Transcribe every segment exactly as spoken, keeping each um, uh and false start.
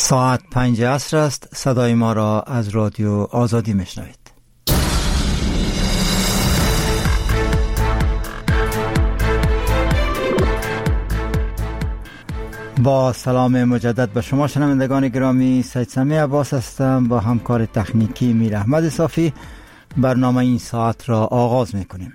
ساعت پنج عصر است. صدای ما را از رادیو آزادی میشنوید. با سلام مجدد به شما شنوندگان گرامی، سید سمی عباس هستم. با همکار تکنیکی میر احمد صافی برنامه این ساعت را آغاز میکنیم.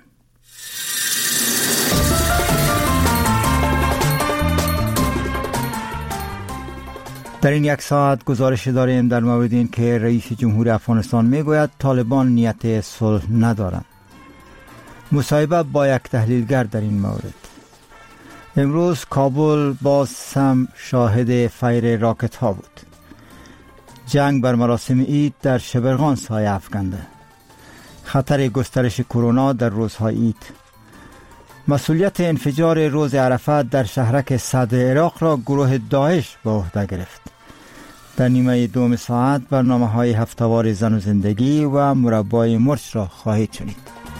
در این یک ساعت گزارش داریم در مورد این که رئیس جمهور افغانستان میگوید طالبان نیت صلح ندارند. مصاحبه با یک تحلیلگر در این مورد. امروز کابل باز هم شاهد فیر راکت ها بود. جنگ بر مراسم عید در شبرغان سایه افکنده. خطر گسترش کرونا در روزهای عید. مسئولیت انفجار روز عرفات در شهرک صدر عراق را گروه داعش به عهده گرفت. در نیمه دوم ساعت برنامه های هفته‌وار زن و زندگی و مربای مرچ را خواهید شنید.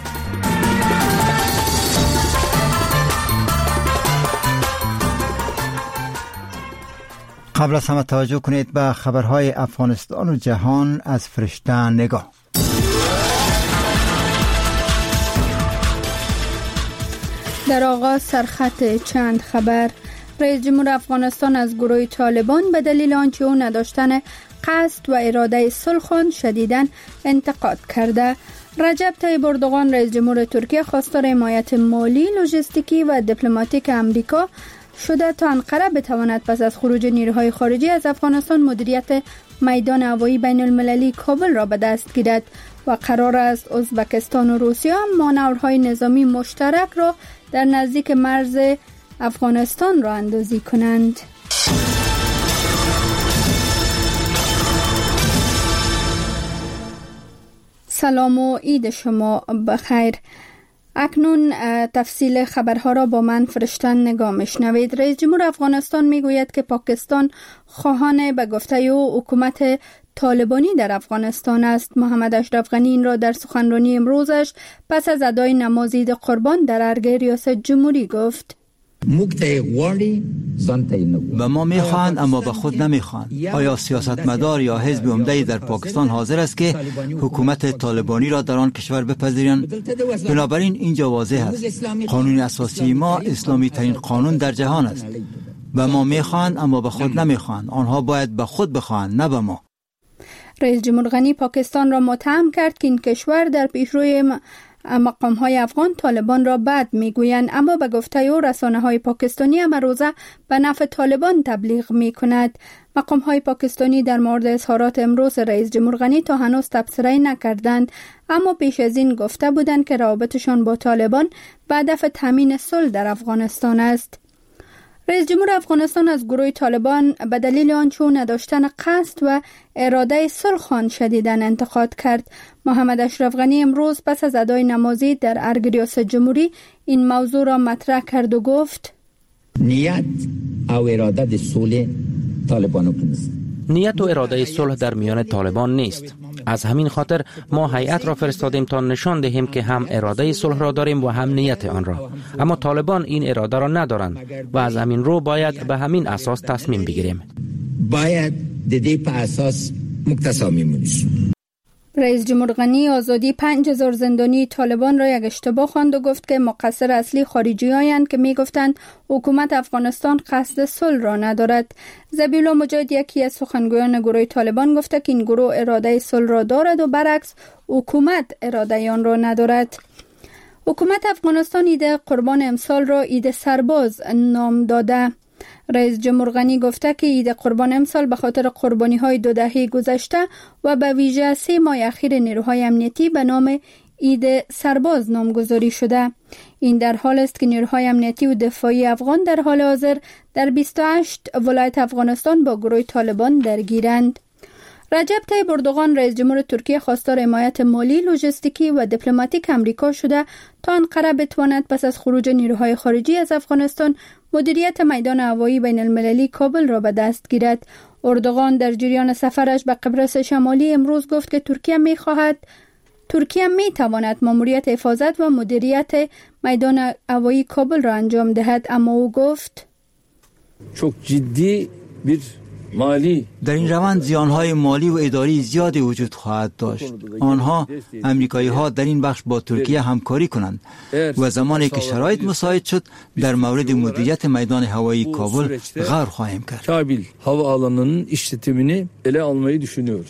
قبل از همه توجه کنید به خبرهای افغانستان و جهان از فرشته نگاه. در آغاز سرخط چند خبر. رئیس جمهور افغانستان از گروه طالبان به دلیل آنچه او نداشتن قصد و اراده صلح شدیداً انتقاد کرده. رجب طیب اردوغان رئیس جمهور ترکیه خواستار حمایت مالی، لوجستیکی و دیپلماتیک امریکا شده تا انقره بتواند پس از خروج نیروهای خارجی از افغانستان مدیریت میدان هوایی بین المللی کابل را به دست گیرد و قرار است ازبکستان و روسیه مانورهای نظامی مشترک را در نزدیک مرز افغانستان را اندازی کنند. سلام و عید شما بخیر. اکنون تفصیل خبرها را با من فرشته نگاه میشنوید. رئیس جمهور افغانستان میگوید که پاکستان خواهان به گفته او حکومت طالبانی در افغانستان است. محمد اشرف غنی این را در سخنرانی امروزش پس از ادای نماز عید قربان در ارگه ریاست جمهوری گفت. به ما میخواهند اما به خود نمیخواهند. آیا سیاستمدار یا حزب عمده‌ای در پاکستان حاضر است که حکومت طالبانی را در آن کشور بپذیرند؟ بنابراین اینجا واضح است قانون اساسی ما اسلامی ترین قانون در جهان است. به ما میخواهند اما به خود نمیخواهند. آنها باید به خود بخواهند، نه به ما. رئیس جمهور غنی پاکستان را متهم کرد که این کشور در پیشروی مقام های افغان طالبان را بد میگویند، اما به گفته او رسانه های پاکستانی هم روزه به نفع طالبان تبلیغ می کند. مقام های پاکستانی در مورد اظهارات امروز رئیس جمهور غنی تا هنوز تبصره نکردند، اما پیش از این گفته بودند که روابطشان با طالبان به هدف تامین صلح در افغانستان است. رئیس جمهور افغانستان از گروه طالبان به دلیل آنچه نداشتن قصد و اراده صلح شدیداً انتقاد کرد. محمد اشرف غنی امروز پس از ادای نماز عید در ارگ ریاست جمهوری این موضوع را مطرح کرد و گفت نیت او اراده صلح طالبانو نیست. نیت و اراده صلح در میان طالبان نیست. از همین خاطر ما هیئت را فرستادیم تا نشان دهیم که هم اراده صلح را داریم و هم نیت آن را، اما طالبان این اراده را ندارند و از همین رو باید به همین اساس تصمیم بگیریم. باید دیدی په اساس متصمیم بشیم. رئیس جمهور غنی آزادی پنج هزار زندانی طالبان را یک اشتباه خواند و گفت که مقصر اصلی خارجی‌هایند که می‌گفتند حکومت افغانستان قصد صلح را ندارد. ذبیحالله مجاهد یکی از سخنگویان گروه طالبان گفته که این گروه اراده صلح را دارد و برعکس حکومت اراده آن را ندارد. حکومت افغانستان عید قربان امسال را عید سرباز نام داده. رئیس جمهور غنی گفته که عید قربان امسال به خاطر قربانی‌های دو دهه گذشته و به ویژه سه ماه اخیر نیروهای امنیتی به نام عید سرباز نامگذاری شده. این در حال است که نیروهای امنیتی و دفاعی افغان در حال حاضر در بیست و هشت ولایت افغانستان با گروه طالبان درگیرند. رجب طیب اردوغان رئیس جمهور ترکیه خواستار حمایت مالی، لوجستیکی و دیپلماتیک امریکا شده تا انقره بتواند پس از خروج نیروهای خارجی از افغانستان مدیریت میدان هوایی بین المللی کابل را به دست گیرد. اردوغان در جریان سفرش به قبرس شمالی امروز گفت که ترکیه می خواهد ترکیه می تواند ماموریت حفاظت و مدیریت میدان هوایی کابل را انجام دهد، اما او گفت çok ciddi bir مالی در این روند زیانهای مالی و اداری زیادی وجود خواهد داشت. آنها امریکایی ها در این بخش با ترکیه همکاری کنند و زمانی که شرایط مساعد شد در مورد مدیریت میدان هوایی کابل غور خواهیم کرد. Kabil havaalanının işletimini ele almayı düşünüyoruz.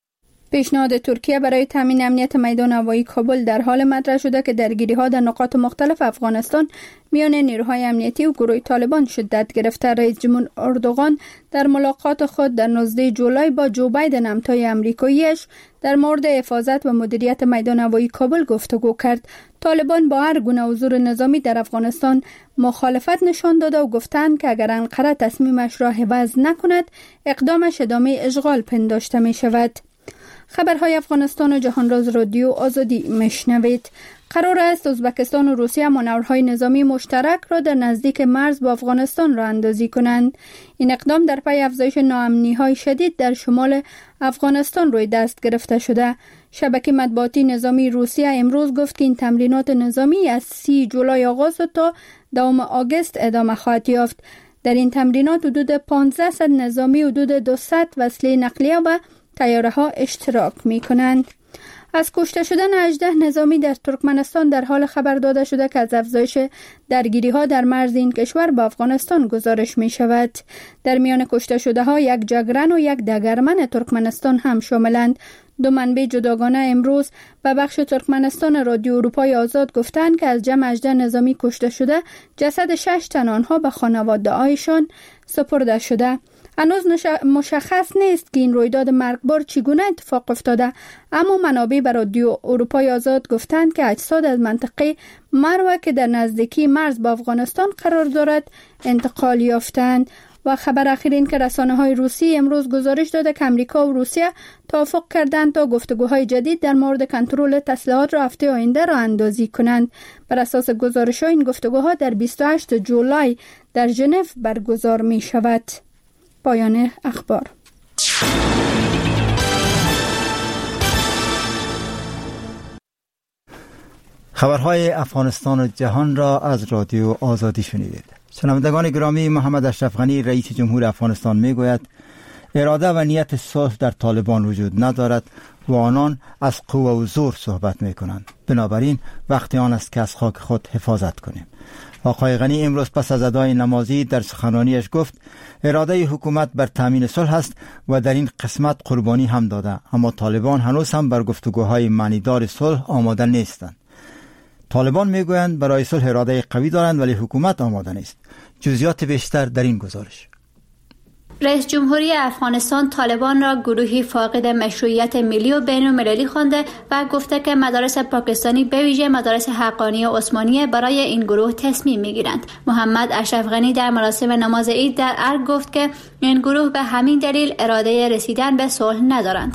پیشنهاد ترکیه برای تامین امنیت میدان هوایی کابل در حال مطرح شده که درگیری‌ها در نقاط مختلف افغانستان میان نیروهای امنیتی و گروه طالبان شدت گرفته. رئیس جمهور اردوغان در ملاقات خود در نوزدهم جولای با جو بایدن همتای آمریکاییش در مورد حفاظت و مدیریت میدان هوایی کابل گفتگو کرد. طالبان با هر گونه حضور نظامی در افغانستان مخالفت نشان داده و گفتند که اگر انقره تصمیمش را حفظ نکند اقدامش ادامه اشغال پنداشته می شود. خبرهای افغانستان و جهانراز رادیو آزادی میشنوید. قرار است ازبکستان و روسیه مانورهای نظامی مشترک را در نزدیک مرز با افغانستان راه اندازی کنند. این اقدام در پی افزایش ناامنی‌های شدید در شمال افغانستان روی دست گرفته شده. شبکه مطبوعاتی نظامی روسیه امروز گفت که این تمرینات نظامی از سی جولای آغاز تا دوم آگوست ادامه خواهد یافت. در این تمرینات حدود پانزده نظامی، حدود دویست وسیله نقلیه و طیاره ها اشتراک می کنند. از کشته شدن هجده نظامی در ترکمنستان در حال خبر داده شده که از افزایش درگیری ها در مرز این کشور با افغانستان گزارش می شود. در میان کشته شده ها یک جگرن و یک دگرمن ترکمنستان هم شاملند. دو منبع جداگانه امروز و بخش ترکمنستان رادیو اروپای آزاد گفتند که از جمع هجده نظامی کشته شده جسد شش تن آنها به خانواده هایشان سپرده شده. هنوز مشخص نیست که این رویداد مرگبار چگونه اتفاق افتاده، اما منابع بر رادیو اروپای آزاد گفتند که اجساد از منطقه مروه که در نزدیکی مرز با افغانستان قرار دارد انتقال یافتند. و خبر اخیر این که رسانه‌های روسی امروز گزارش داده که امریکا و روسیه توافق کردند تا گفتگوهای جدید در مورد کنترل تسلیحات را هفته آینده راه اندازی کنند. بر اساس گزارش‌ها این گفتگوها در بیست و هشتم جولای در ژنو برگزار می شود. پایان اخبار. خبرهای افغانستان و جهان را از رادیو آزادی شنیدید. شنوندگان گرامی، محمد اشرف غنی رئیس جمهور افغانستان میگوید اراده و نیت صلح در طالبان وجود ندارد و آنان از قوه و زور صحبت میکنند. بنابراین وقت آن است که از خاک خود حفاظت کنیم. آقای غنی امروز پس از ادای نمازی در سخنرانیش گفت اراده حکومت بر تامین صلح است و در این قسمت قربانی هم داده، اما طالبان هنوز هم بر گفتگوهای معنیدار صلح آماده نیستند. طالبان میگویند برای صلح اراده قوی دارند ولی حکومت آماده نیست. جزئیات بیشتر در این گزارش. رئیس جمهوری افغانستان طالبان را گروهی فاقد مشروعیت ملی و بین المللی خوانده و گفته که مدارس پاکستانی به ویژه مدارس حقانی و عثمانیه برای این گروه تصمیم میگیرند. محمد اشرف غنی در مراسم نماز عید در ارگ گفت که این گروه به همین دلیل اراده رسیدن به صلح ندارند.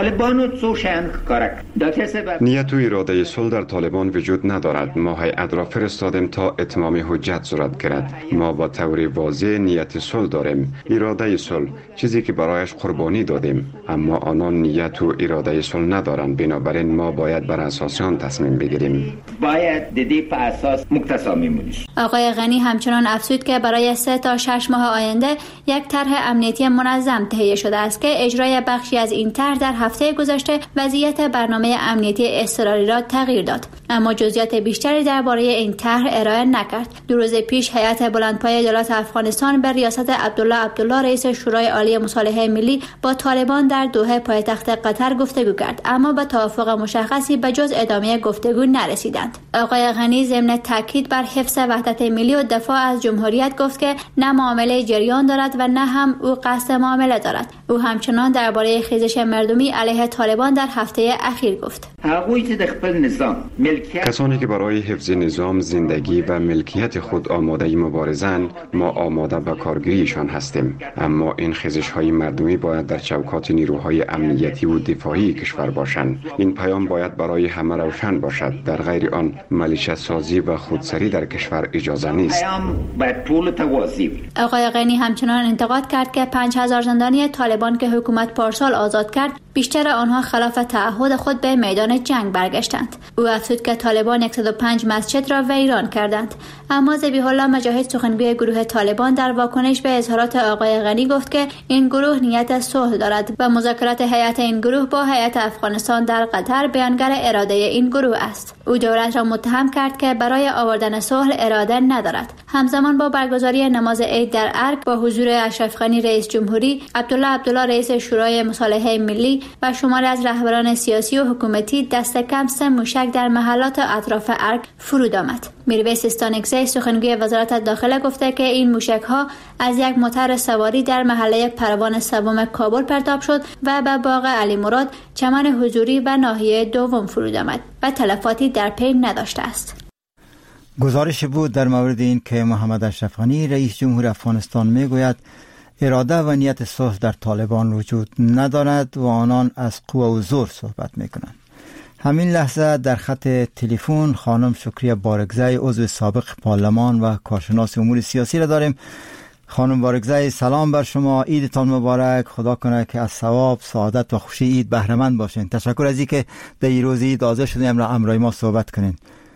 نیت و اراده صلح در طالبان وجود ندارد. ما هیئت را فرستادیم تا اتمام حجت صورت گیرد. ما با طور واضح نیت صلح داریم، اراده صلح، چیزی که برایش قربانی دادیم، اما آنان نیت و اراده صلح ندارند. بنابراین ما باید بر اساس آن تصمیم بگیریم. باید دیدی په اساس متصمیم باشیم. آقای غنی همچنان افزود که برای سه تا شش ماه آینده یک طرح امنیتی منظم تهیه شده است که اجرای بخشی از این طرح در هفته گذشته وضعیت برنامه امنیتی اضطراری را تغییر داد، اما جزئیات بیشتری درباره این طرح ارائه نکرد. دو روز پیش هیئت بلندپایه دولت افغانستان به ریاست عبدالله عبدالله رئیس شورای عالی مصالحه ملی با طالبان در دوحه پایتخت قطر گفتگو کرد، اما به توافق مشخصی به جز ادامه گفتگو نرسیدند. آقای غنی ضمن تاکید بر حفظ وحدت ملی و دفاع از جمهوریت گفت که نه معامله جریان دارد و نه هم او قصد معامله دارد. او همچنان درباره خیزش مردمی علیه طالبان در هفته اخیر گفت کسانی که برای حفظ نظام، زندگی و ملکیت خود آماده مبارزند، ما آماده به کارگیریشان هستیم، اما این خیزش های مردمی باید در چوکات نیروهای امنیتی و دفاعی کشور باشند. این پیام باید برای همه روشن باشد، در غیر آن ملیشه سازی و خودسری در کشور اجازه نیست. آقای غنی همچنان انتقاد کرد که پنج هزار زندانی طالبان که حکومت پارسال آزاد کرد، بیشتر آنها خلاف تعهد خود به میدان جنگ برگشتند. او افزود که طالبان صد و پنج مسجد را ویران کردند. اما ذبیح الله مجاهد سخنگوی گروه طالبان در واکنش به اظهارات آقای غنی گفت که این گروه نیت صلح دارد و مذاکرات هیئت این گروه با هیئت افغانستان در قطر بیانگر اراده این گروه است. او دولت را متهم کرد که برای آوردن صلح اراده ندارد. همزمان با برگزاری نماز عید در ارگ با حضور اشرف غنی رئیس جمهوری، عبدالله عبدالله رئیس شورای مصالحه ملی و شماری از رهبران سیاسی و حکومتی دست کم سه موشک در محلات اطراف ارگ فرود آمد. میرویس استانکزی سخنگوی وزارت داخله گفته که این موشک ها از یک موتر سواری در محله پروان سوم کابل پرتاب شد و به باغ علی مراد، چمن حضوری و ناحیه دوم فرود آمد و تلفاتی در پی نداشته است. گزارش بود در مورد این که محمد اشرف غنی رئیس جمهور افغانستان میگوید اراده و نیت صلح در طالبان وجود ندارد و آنان از قوه و زور صحبت میکنند. همین لحظه در خط تلفن خانم شکریه بارگزی عضو سابق پارلمان و کارشناس امور سیاسی را داریم. خانم بارگزی سلام بر شما، عیدتان مبارک. خدا کنه که از ثواب، سعادت و خوشی عید بهره مند باشین. تشکر از اینکه در این روز عید حاضر شدین امروز همراه ما صحبت کنین.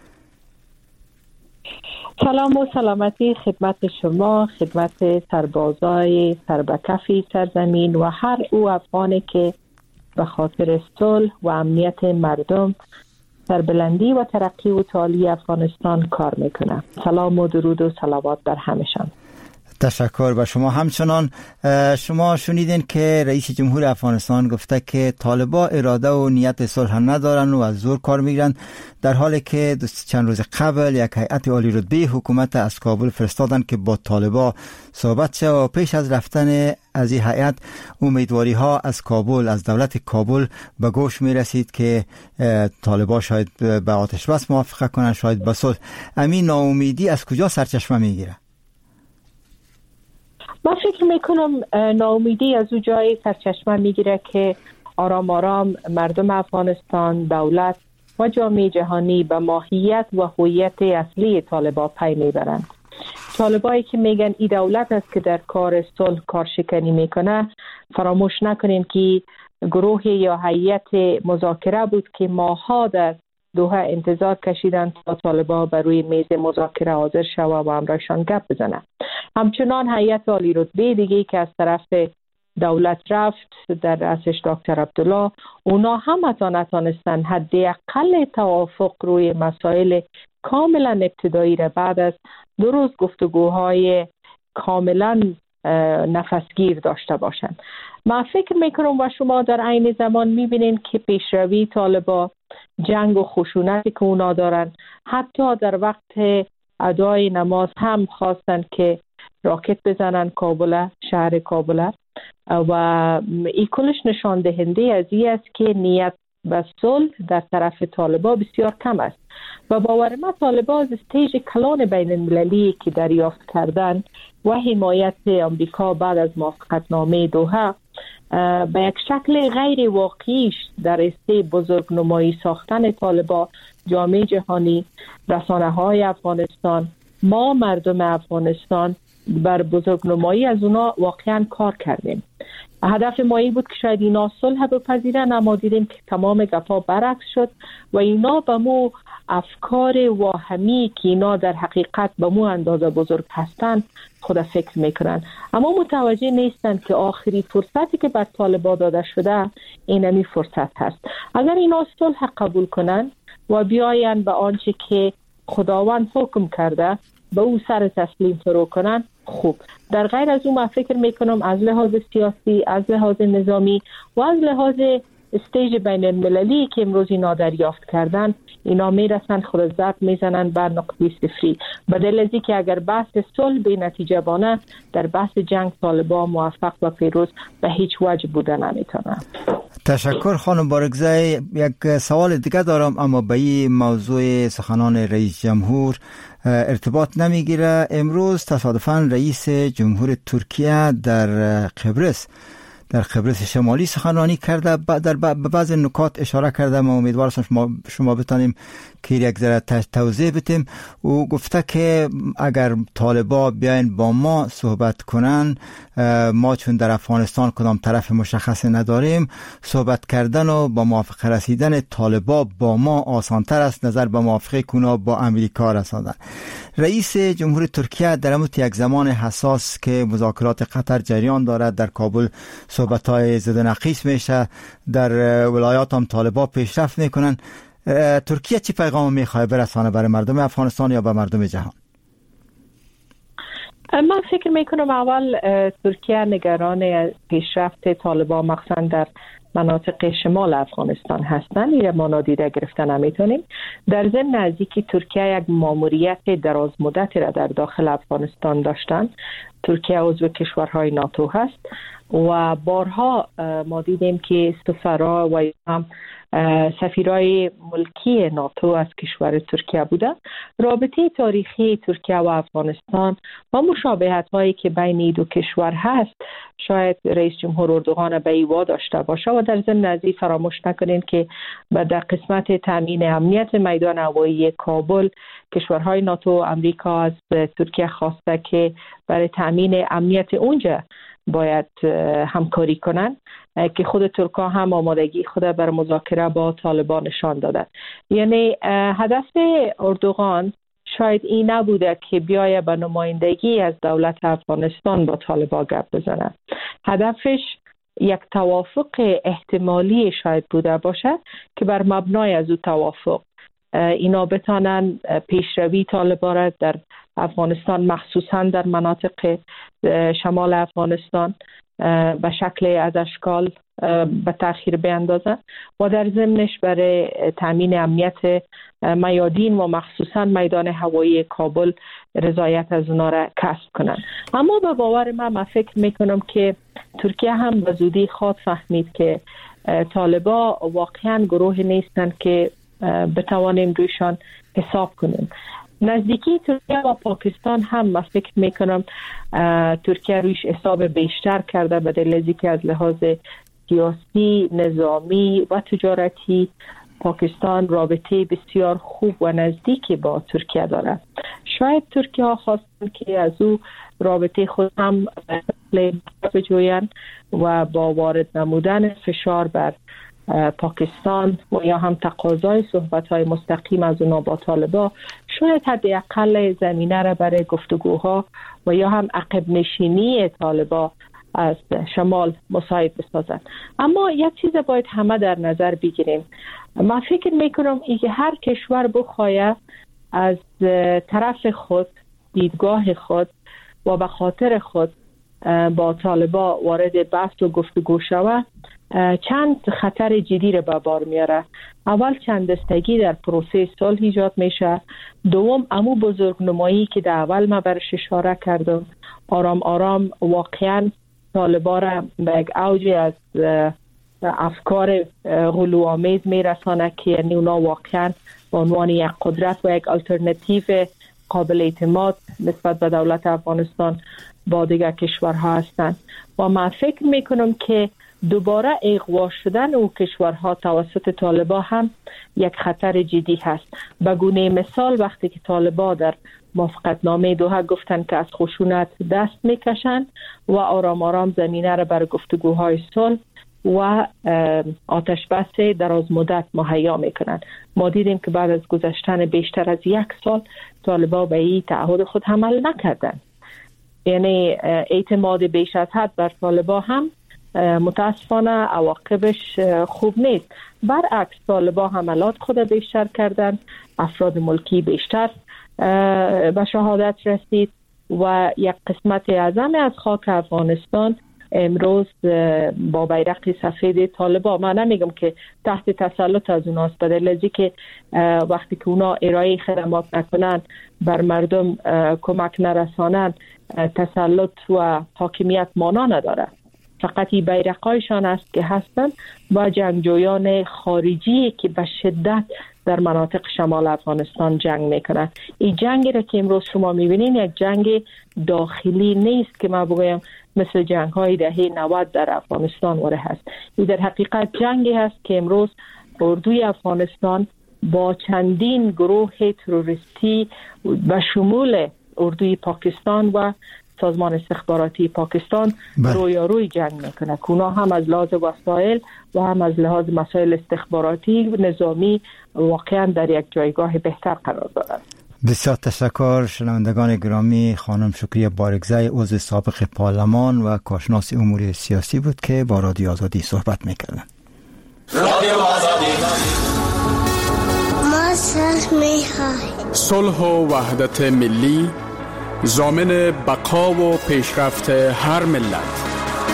سلام و سلامتی خدمت شما، خدمت سربازای سربکفی سرزمین و هر او افغانی که به خاطر صلح و امنیت مردم، سربلندی و ترقی و تعالی افغانستان کار میکنه. سلام و درود و صلوات بر همشان. تشکر به شما. همچنان شما شنیدین که رئیس جمهور افغانستان گفته که طالبان اراده و نیت صلح ندارن و از زور کار میگیرن، در حالی که چند روز قبل یک هیئت عالی رتبه حکومت از کابل فرستادن که با طالبان صحبت شه و پیش از رفتن از این هیئت امیدواری ها از کابل، از دولت کابل به گوش می رسید که طالبان شاید به آتش بس موافقه کنن، شاید به صلح. امین ناامیدی از کجا سرچشمه میگیره؟ من فکر میکنم ناامیدی از او جای سرچشمه میگیره که آرام آرام مردم افغانستان، دولت و جامعه جهانی به ماهیت و هویت اصلی طالبان پی میبرند. طالبایی که میگن این دولت است که در کار صلح کارشکنی میکنه، فراموش نکنین که گروه یا هیئت مذاکره بود که ماها در دوحه انتظار کشیدن تا طالبان بر روی میز مذاکره حاضر شوه و همراهشان گپ بزنه. همچنان هیئت عالی رتبه دیگه که از طرف دولت رفت در رأسش دکتر عبدالله، اونا هم حتی نتانستن حداقل توافق روی مسائل کاملا ابتدایی را بعد از دو روز گفتگوهای کاملا نفسگیر داشته باشند. من فکر میکنم و شما در عین زمان میبینین که پیشروی طالبان، جنگ و خشونتی که اونا دارن، حتی در وقت ادای نماز هم خواستن که راکت بزنن کابل، شهر کابل، و این کلش نشان دهنده از این است که نیت و صلح در طرف طالبان بسیار کم است و باور من طالبان از استیج کلان بین المللی که دریافت کردن و حمایت آمریکا بعد از موافقتنامه دوحه به یک شکل غیر واقعیش در استه بزرگ نمایی ساختن طالبان، جامعه جهانی، رسانه های افغانستان، ما مردم افغانستان بر بزرگ نمایی از اونا واقعا کار کردیم. هدف ما این بود که شاید اینا صلح بپذیرن، اما دیدیم که تمام گپا برعکس شد و اینا به مو افکار واهمی که اینا در حقیقت به مو اندازه بزرگ هستن خود فکر میکنن، اما متوجه نیستن که آخری فرصتی که بر طالبان داده شده اینمی فرصت هست. اگر اینا صلح قبول کنن و بیاین به آنچه که خداوند حکم کرده به او سر تسلیم فرو کنن، خوب. در غیر از اون من فکر میکنم از لحاظ سیاسی، از لحاظ نظامی و از لحاظ استیج بین المللی که امروز اینا دریافت کردن، اینا میرسن خود ضرب میزنن بر نقطه صفری، بدل از که اگر بحث صلح به نتیجه بانه در بحث جنگ طالبان موفق و پیروز به هیچ وجه بودن نمیتونه. تشکر خانم بارگزی. یک سوال دیگه دارم اما به این موضوع سخنان رئیس جمهور ارتباط نمیگیره. امروز تصادفاً رئیس جمهور ترکیه در قبرس در قبرس شمالی سخنرانی کرده. در بعض نکات اشاره کرده. ما امیدوار هستم شما شما بتانیم که یک ذره توضیح بدیم. او گفته که اگر طالبا بیاین با ما صحبت کنن، ما چون در افغانستان کدام طرف مشخص نداریم، صحبت کردن و با موافقه رسیدن طالبا با ما آسانتر است نظر به موافقه کنا با امریکا رساندن. رئیس جمهور ترکیه در امت یک زمان حساس که مذاکرات قطر جریان دارد، در کابل صحبت‌های زد و نقیص میشه، در ولایات هم طالبا پیشرفت میکنن. ترکیه چی پیغام میخواد برسانه برای مردم افغانستان یا به مردم جهان؟ من فکر میکنم اول ترکیه نگران پیشرفت طالبان مخصوصا در مناطق شمال افغانستان هستند. این ما نادیده گرفتن نمیتونیم. در ضمن نزدیکی ترکیه یک ماموریت دراز مدتی را در داخل افغانستان داشتن. ترکیه عضو کشورهای ناتو هست و بارها ما دیدیم که سفرا و هم سفیرای ملکی ناتو از کشور ترکیه بوده. رابطه تاریخی ترکیه و افغانستان و مشابهت هایی که بین این دو کشور هست شاید رئیس جمهور اردوغان به ایوا داشته باشه و در ضمن نزدیک فراموش نکنین که در قسمت تامین امنیت میدان هوایی کابل کشورهای ناتو و امریکا از ترکیه خواسته که برای تامین امنیت اونجا باید همکاری کنن که خود ترکا هم آمادگی خود بر مذاکره با طالبان نشان دادن. یعنی هدف اردوغان شاید این نبوده که بیایه به نمایندگی از دولت افغانستان با طالبان گپ بزنه. هدفش یک توافق احتمالی شاید بوده باشه که بر مبنای از او توافق اینا بتانن پیشروی طالبان را در افغانستان مخصوصا در مناطق شمال افغانستان به شکل از اشکال به تأخیر بیندازن و در ضمنش برای تامین امنیت میادین و مخصوصا میدان هوایی کابل رضایت از اونا را کسب کنن. اما به باور من من فکر میکنم که ترکیه هم به زودی خواهد فهمید که طالبا واقعا گروه نیستن که بتوانیم رویشان حساب کنیم. نزدیکی ترکیه و پاکستان هم من فکر میکنم ترکیه رویش حساب بیشتر کرده به دلیل که از لحاظ سیاسی، نظامی و تجارتی پاکستان رابطه بسیار خوب و نزدیکی با ترکیه داره. شاید ترکیه ها خواستن که از او رابطه خود هم بجوین و با وارد نمودن فشار بر پاکستان و یا هم تقاضای صحبت‌های مستقیم از اونا با طالبا شاید حداقل زمینه را برای گفتگوها و یا هم عقب نشینی طالبا از شمال مساعد بسازن. اما یک چیز باید همه در نظر بگیریم. من فکر میکنم ای که هر کشور بخواهد از طرف خود دیدگاه خود و به خاطر خود با طالبا وارد بحث و گفتگو شود چند خطر جدی را به بار میاره. اول چند دستگی در پروسه صلح ایجاد میشه. دوم امو بزرگنمایی که در اول ما برش اشاره کردم آرام آرام واقعا طالبا را به یک اوج از افکار غلوآمیز میرسانه که یعنی اونا واقعا به عنوان یک قدرت و یک آلترناتیو قابل اعتماد نسبت به دولت افغانستان با دیگر کشورها هستند و من فکر میکنم که دوباره اغوا شدن او کشورها توسط طالبا هم یک خطر جدی هست. به گونه مثال وقتی که طالبا در موافقتنامه دوحه گفتن که از خشونت دست میکشن و آرام آرام زمینه را برای گفتگوهای صلح و آتش بس دراز مدت مهیا میکنن. ما دیدیم که بعد از گذشتن بیشتر از یک سال طالبا به این تعهد خود عمل نکردن. یعنی اعتماد بیش از حد بر طالبا هم متاسفانه عواقبش خوب نیست. برعکس طالبا حملات خود بیشتر کردن، افراد ملکی بیشتر به شهادت رسید و یک قسمت اعظم از خاک افغانستان امروز با بیرق سفید طالبا، من نمیگم که تحت تسلط از اوناست، به دلیل که وقتی که اونا ارائه خدمات نکنن بر مردم کمک نرسانن تسلط و حاکمیت مانا نداره. فقط این بیرقایشان است که هستن با جنگجویان خارجی که به شدت در مناطق شمال افغانستان جنگ میکنن. این جنگی را که امروز شما میبینین یک جنگ داخلی نیست که ما بگویم مثل جنگ های دهه نود در افغانستان وره هست. این در حقیقت جنگی هست که امروز اردوی افغانستان با چندین گروه تروریستی و شمول اردوی پاکستان و سازمان استخباراتی پاکستان رویاروی جنگ میکنه. اونا هم از لحاظ وسایل و هم از لحاظ مسائل استخباراتی و نظامی واقعا در یک جایگاه بهتر قرار دارند. بسیار تشکر شنوندگان گرامی. خانم شکریه بارگزی عضو سابق پارلمان و کارشناس امور سیاسی بود که با رادیو آزادی صحبت میکردن. رادیو آزادی ما صلح میخواهیم. صلح و وحدت ملی ضامن بقا و پیشرفت هر ملت.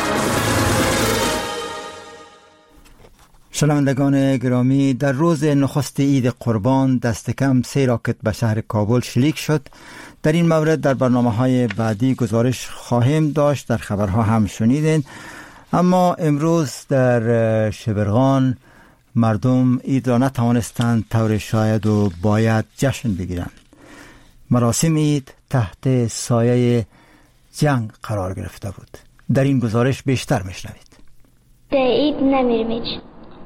شنوندگان گرامی، در روز نخست عید قربان دست کم سه راکت به شهر کابل شلیک شد. در این مورد در برنامه‌های بعدی گزارش خواهیم داشت، در خبرها هم شنیدین. اما امروز در شبرغان مردم عید را نتوانستند طور شاید و باید جشن بگیرند. مراسم عید تحت سایه جنگ قرار گرفته بود. در این گزارش بیشتر میشنوید. در عید نمیریم.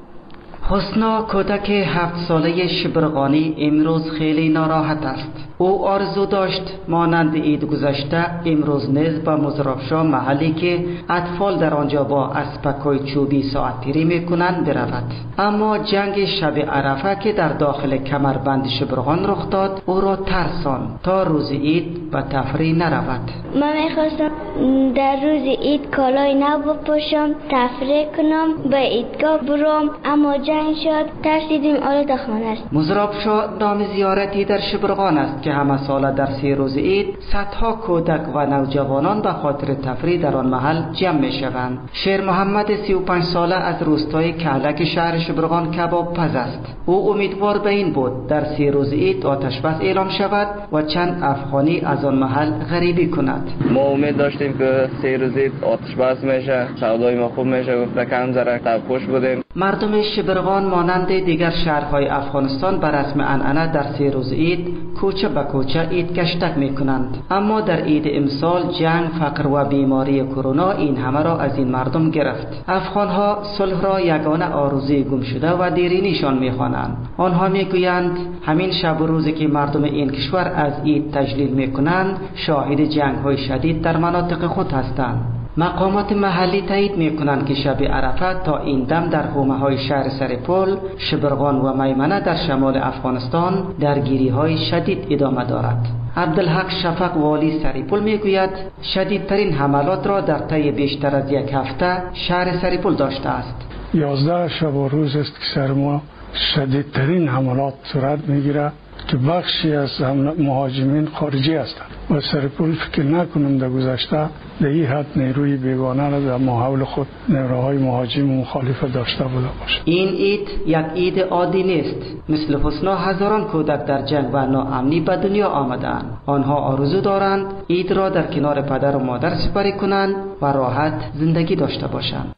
حسنا کودک هفت ساله شبرغانی امروز خیلی ناراحت است. او آرزو داشت مانند عید گذشته امروز نیز به مزرابشاه، محلی که اطفال در آنجا با اسبک‌های چوبی ساعتگیری میکنند برود. اما جنگ شب عرفه که در داخل کمربند شبرغان رخ داد او را ترسان تا روز عید به تفریح نرود. من میخواستم در روز عید کالای نو بپوشم، تفریح کنم، به عیدگاه برم، اما جنگ شد، ترسیدیم آلت خانه است. مزرابشاه نام زیارتی در شبرغان است که همه ساله در سه روز عید صدها کودک و نوجوانان به خاطر تفریح در آن محل جمع می شوند. شیر محمد سی و پنج ساله از روستای کهلک شهر شبرغان کباب پز است. او امیدوار به این بود در سه روز عید آتش بس اعلام شود و چند افغانی از آن محل غریبی کند. ما امید داشتیم که سه روز عید آتش بس میشه، سودای ما خوب میشه، گفته کم زره تب خوش بودیم. مردم شبرغان مانند دیگر شهرهای افغانستان بر رسم عنعنه در سه روز عید کوچه به کوچه عید گشتک می کنند. اما در عید امسال جنگ، فقر و بیماری کرونا این همه را از این مردم گرفت. افغانها صلح را یگانه آرزوی گم شده و دیرینیشان می خوانند. آنها می گویند همین شب و روزی که مردم این کشور از عید تجلیل می کنند شاهد جنگ های شدید در مناطق خود هستند. مقامات محلی تایید می کنند که شب عرفه تا این دم در حومه های شهر سرپل، شبرغان و میمنه در شمال افغانستان درگیری های شدید ادامه دارد. عبدالحق شفق والی سرپل می گوید شدیدترین حملات را در طی بیشتر از یک هفته شهر سرپل داشته است. یازده شب و روز است که سر ما شدیدترین حملات صورت می گیره که بخشی از مهاجمین خارجی هستند و سرپل فکر نکنم در گذشته در این حد نیروی بیگانه را در ماحول خود نیروهای مهاجم و مخالف داشته بوده باشد. این عید یک عید عادی نیست. مثل حسنا هزاران کودک در جنگ و ناامنی به دنیا آمدند. آنها آرزو دارند عید را در کنار پدر و مادر سپری کنند و راحت زندگی داشته باشند.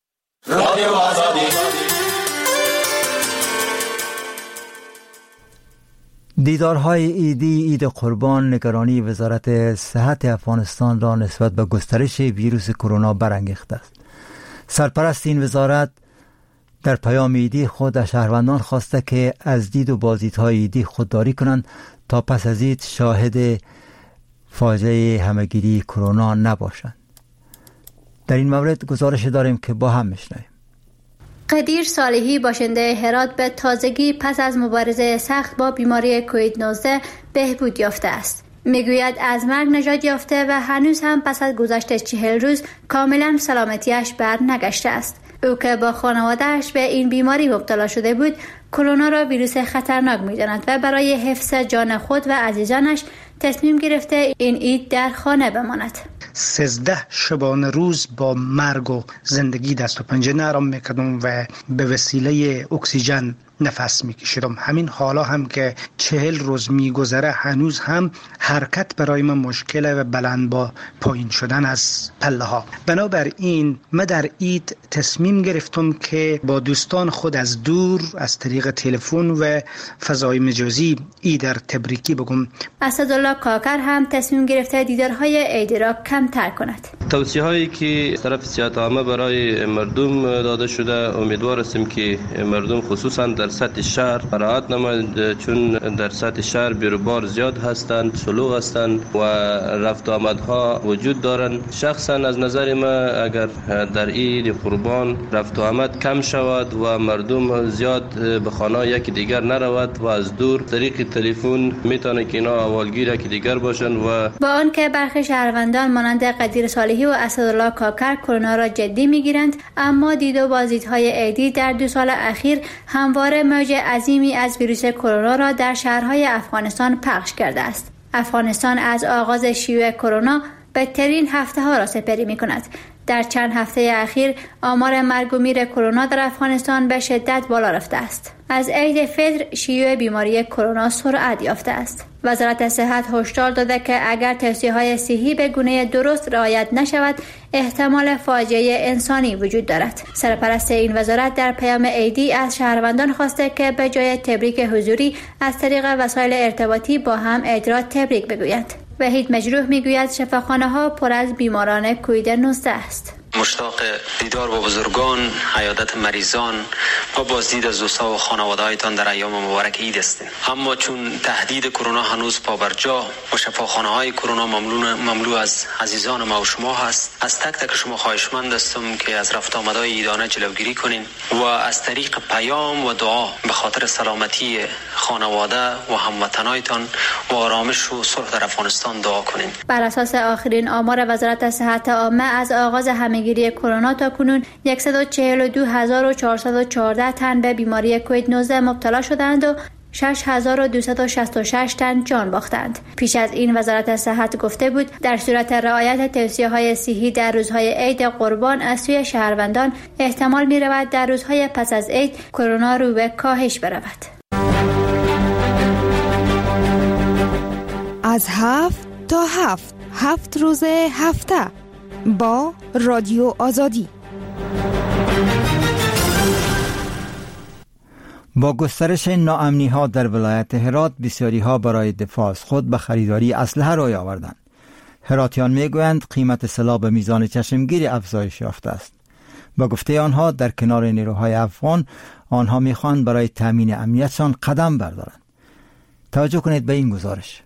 رادیو آزادی. دیدارهای عیدی عید قربان نگرانی وزارت صحت افغانستان را نسبت به گسترش ویروس کرونا برانگیخته است. سرپرست این وزارت در پیام عیدی خود از شهروندان خواسته که از دید و بازدیدهای عیدی خودداری کنند تا پس از عید شاهد فاجعه همهگیری کرونا نباشند. در این مورد گزارش داریم که با هم میشنویم. قدیر صالحی باشنده هرات به تازگی پس از مبارزه سخت با بیماری کووید نوزده بهبود یافته است. میگوید از مرگ نجات یافته و هنوز هم پس از گذشت چهل روز کاملا سلامتیش بر نگشته است. او که با خانواده‌اش به این بیماری مبتلا شده بود، کرونا را ویروس خطرناک می‌داند و برای حفظ جان خود و عزیزانش تصمیم گرفته این عید در خانه بماند. سیزده شبانه روز با مرگ و زندگی دست و پنجه نرم میکردم و به وسیله اکسیژن نفس میکشیدم. همین حالا هم که چهل روز میگذره هنوز هم حرکت برای من مشکله و بلند با پایین شدن از پله ها. بنابراین من در عید تصمیم گرفتم که با دوستان خود از دور از طریق تلفن و فضای مجازی عید در تبریکی بگم. اسدالله کاکر هم تصمیم گرفته دیدارهای عیدی را کمتر کند. توصیه هایی که از طرف صحت عامه برای مردم داده شده، امیدوار هستیم که مردم خصوصا در سطح شهر رعایت نمایند، چون در سطح شهر بیروبار زیاد هستند، شلوغ هستند و رفت و آمدها وجود دارند. شخصا از نظر ما اگر در عید قربان رفت و آمد کم شود و مردم زیاد به خانه یکی دیگر نرود و از دور طریق تلفن میتونه که اینا اولگیر یکی دیگر باشند و با آنکه برخی شهروندان مانند قدیر صالحی و اسدالله کاکر کرونا را جدی میگیرند، اما دید و بازدیدهای عیدی در دو سال اخیر همواره موج عظیمی از ویروس کرونا را در شهرهای افغانستان پخش کرده است. افغانستان از آغاز شیوع کرونا بدترین هفته ها را سپری می کند. در چند هفته اخیر آمار مرگ و میر کرونا در افغانستان به شدت بالا رفته است. از عید فطر شیوع بیماری کرونا سرعت یافته است. وزارت صحت هشدار داده که اگر توصیه‌های صحی به گونه درست رعایت نشود، احتمال فاجعه انسانی وجود دارد. سرپرست این وزارت در پیام عیدی از شهروندان خواسته که به جای تبریک حضوری از طریق وسایل ارتباطی با هم عید را تبریک بگویند. وحید مجروح میگوید شفاخانه ها پر از بیماران کووید نوزده است. مشتاق دیدار با بزرگان، عیادت مریضان و بازدید از دوستا و خانواده‌هایتان در ایام مبارک عید هستیم. اما چون تهدید کرونا هنوز پابرجا و شفاخانه‌های کرونا مملو مملو از عزیزان ما و شما هست، از تک تک شما خواهشمند هستم که از رفت آمدهای عیدانه جلوگیری کنین و از طریق پیام و دعا به خاطر سلامتی خانواده و هموطنایتان و آرامش و صلح در افغانستان دعا کنین. بر اساس آخرین آمار وزارت صحت عامه از آغاز همه گیری کرونا تا کنون صد و چهل و دو هزار و چهارصد و چهارده تن به بیماری کووید نوزده مبتلا شدند و شش هزار و دویست و شصت و شش تن جان باختند. پیش از این وزارت صحت گفته بود در صورت رعایت توصیه‌های صحی در روزهای عید قربان از سوی شهروندان احتمال می‌رود در روزهای پس از عید کرونا رو به کاهش برود. از هفت تا هفت هفت روز هفته با رادیو آزادی. با گسترش ناامنی ها در ولایت هرات، بسیاری ها برای دفاع از خود به خریداری اسلحه روی آوردند. هراتیان میگویند قیمت سلاح به میزان چشمگیری افزایش یافته است. با گفته آنها در کنار نیروهای افغان، آنها میخواهند برای تامین امنیتشان قدم بردارند. توجه کنید به این گزارش.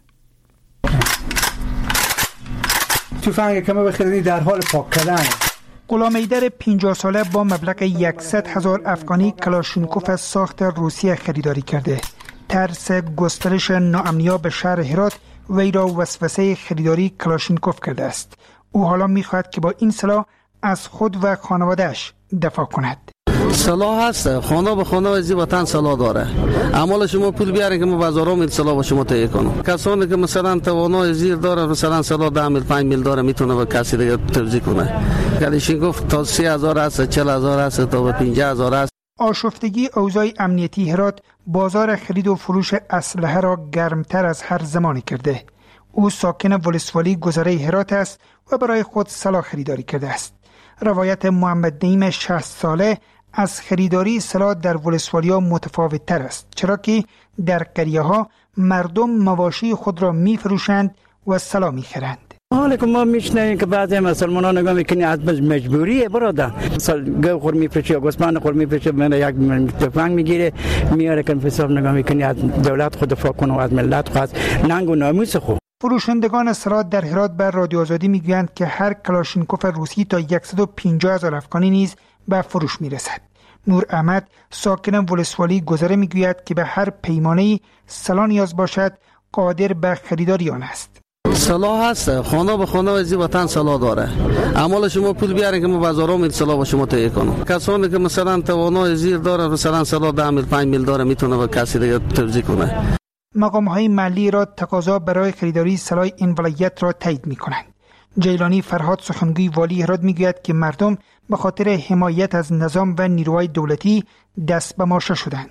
تفنگ که ما بخریدی در حال پاک کردن. غلام ایدر پنجاه ساله با مبلغ صد هزار افغانی کلاشینکوف از ساخت روسیه خریداری کرده. ترس گسترش ناامنی‌ها به شهر هرات وی را وسوسه خریداری کلاشینکوف کرده است. او حالا می‌خواهد که با این سلاح از خود و خانواده‌اش دفاع کند. سلاح هست، خانه به خانه از وطن سلاح داره. اما شما پول بیارین که ما بازارام این سلاح با شما تهیه کنم. کسانی که مثلا توانای زیر داره، مثلا سلاح ده میل پنج میل داره، میتونه به کسی دیگه توزیع کنه. کلاشینکوف تا سی هزار است، چهل هزار است، تا به پنجاه هزار است. آشفتگی اوضاع امنیتی هرات بازار خرید و فروش اسلحه را گرمتر از هر زمانی کرده. او ساکن ولسوالی گذره هرات است و برای خود سلاح خریداری کرده است. روایت محمد نعیم شصت ساله از خریداری سلاح در ولسوالیا متفاوت تر است، چرا که در قریه ها مردم مواشی خود را می فروشند و سلاح می خرند. حالا که ما میشنویم که بعضی مسلمانان نگاه میکنی از مجبوریه برادر گو خور میفروشه یا گوسفند خور میفروشه، من یک تفنگ میگیره میاره که حساب نگاه میکنی از دولت خود دفاع کنه و از ملت خود ننگ و ناموس خود. فروشندگان سلاح در هرات بر رادیو آزادی میگویند که هر کلاشینکوف روسی تا صد و پنجاه هزار افغانی نیز به فروش میرسد. نور احمد ساکن ولسوالی گذره میگوید که به هر پیمانه‌ای سلاح نیاز باشد قادر به خریداری آن است. سلاح هست، خانه به خانه از وطن سلاح داره. اما شما پول بیارین که ما بازارام این سلاح با شما تهیه کنم. کسانی که مثلا توانای زیر داره، مثلا سلاح ده میل پنج میل داره، میتونه به کسی دیگه توزیع کنه. مقام‌های محلی را تقاضا برای خریداری سلاح این ولایت را تایید می‌کنند. جیلانی فرهاد سخنگوی والی هرات میگوید که مردم به خاطر حمایت از نظام و نیروهای دولتی دست به ماشه شدند.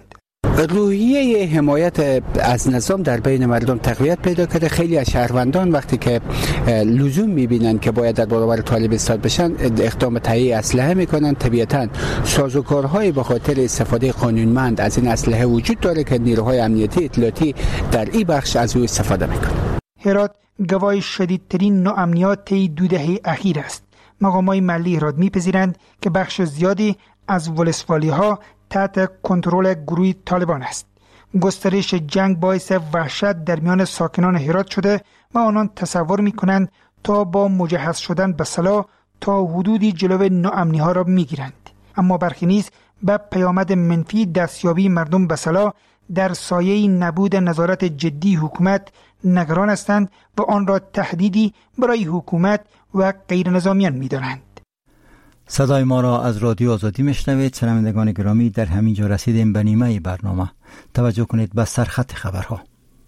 روحیه حمایت از نظام در بین مردم تقویت پیدا کرده. خیلی از شهروندان وقتی که لزوم میبینن که باید در برابر طالب ایستاد بشن اقدام تهیه اسلحه میکنن. طبیعتاً سازوکارهای به خاطر استفاده قانونمند از این اسلحه وجود داره که نیروهای امنیتی اطلاعاتی در این بخش از او استفاده میکنن. هرات گواه شدیدترین ناامنیات طی دو دهه اخیر است. مقامات محلی هرات میپذیرند که بخش زیادی از ولسوالی‌ها تحت کنترل گروه طالبان است. گسترش جنگ باعث وحشت در میان ساکنان هرات شده و آنان تصور می‌کنند تا با مجهز شدن به سلاح تا حدودی جلو ناامنی‌ها را می‌گیرند. اما برخی نیز به پیامد منفی دستیابی مردم به سلاح در سایه نبود نظارت جدی حکومت نگران هستند و آن را تهدیدی برای حکومت و غیر نظامیان می‌دانند. صدای ما را از رادیو آزادی میشنوید. شنوندگان گرامی، در همین جا رسیدیم به نیمه برنامه. توجه کنید به سرخط خبرها.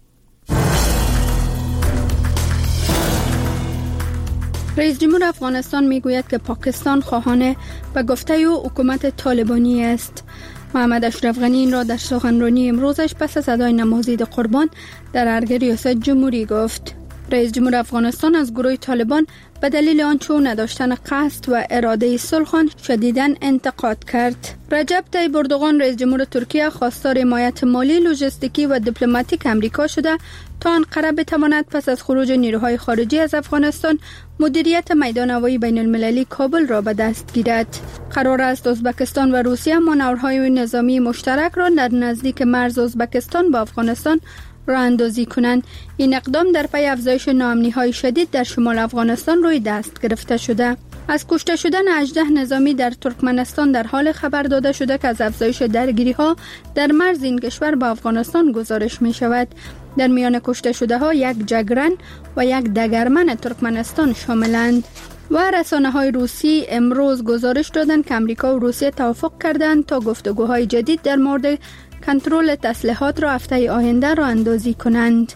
رئیس جمهور افغانستان میگوید که پاکستان خواهان به گفته او حکومت طالبانی است. محمد اشرف غنی این را در سخنرانی امروزش پس از ادای نماز عید قربان در ارگ ریاست جمهوری گفت. رئیس جمهور افغانستان از گروه طالبان به دلیل آنچه نداشتن قصد و اراده صلح شدیداً انتقاد کرد. رجب طیب اردوغان رئیس جمهور ترکیه خواستار حمایت مالی، لوجستیکی و دیپلماتیک امریکا شده تا آنقره بتواند پس از خروج نیروهای خارجی از افغانستان مدیریت میدان هوایی بین المللی کابل را به دست گیرد. قرار است ازبکستان و روسیه مانورهای نظامی مشترک را در نزدیک مرز ازبکستان با افغانستان راه اندازی کنند. این اقدام در پی افزایش ناامنی‌های شدید در شمال افغانستان روی دست گرفته شده. از کشته شدن هجده نظامی در ترکمنستان در حال خبر داده شده که از افزایش درگیری‌ها در مرز این کشور با افغانستان گزارش می شود. در میان کشته شده ها یک جگرن و یک دگرمن ترکمنستان شاملند. و رسانه‌های روسی امروز گزارش دادند که امریکا و روسیه توافق کردند تا گفتگوهای جدید در مورد کنترل تسلیحات را هفته آینده راه اندازی کنند.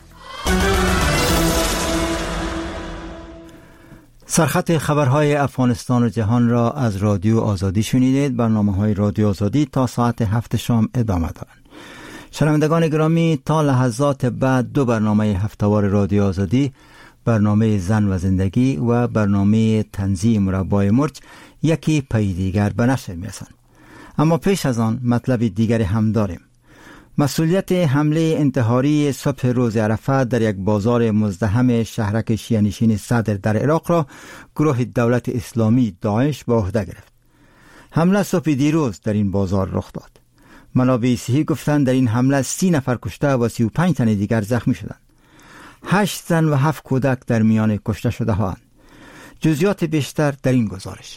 سرخط خبرهای افغانستان و جهان را از رادیو آزادی شنیدید. برنامه‌های رادیو آزادی تا ساعت هفت شام ادامه دارند. شنوندگان گرامی، تا لحظات بعد دو برنامه هفته‌وار رادیو آزادی، برنامه زن و زندگی و برنامه طنزی مربای مرچ یکی پی دیگر به نشر می‌رسند. اما پیش از آن مطلب دیگری هم داریم. مسئولیت حمله انتحاری صبح روز عرفه در یک بازار مزدحم شهرک شیعه‌نشین صدر در عراق را گروه دولت اسلامی داعش به عهده گرفت. حمله صبح دیروز در این بازار رخ داد. منابع صحی گفتند در این حمله سی نفر کشته و سی و پنج تن دیگر زخمی شدند. هشت زن و هفت کودک در میان کشته شده ها اند. جزئیات بیشتر در این گزارش.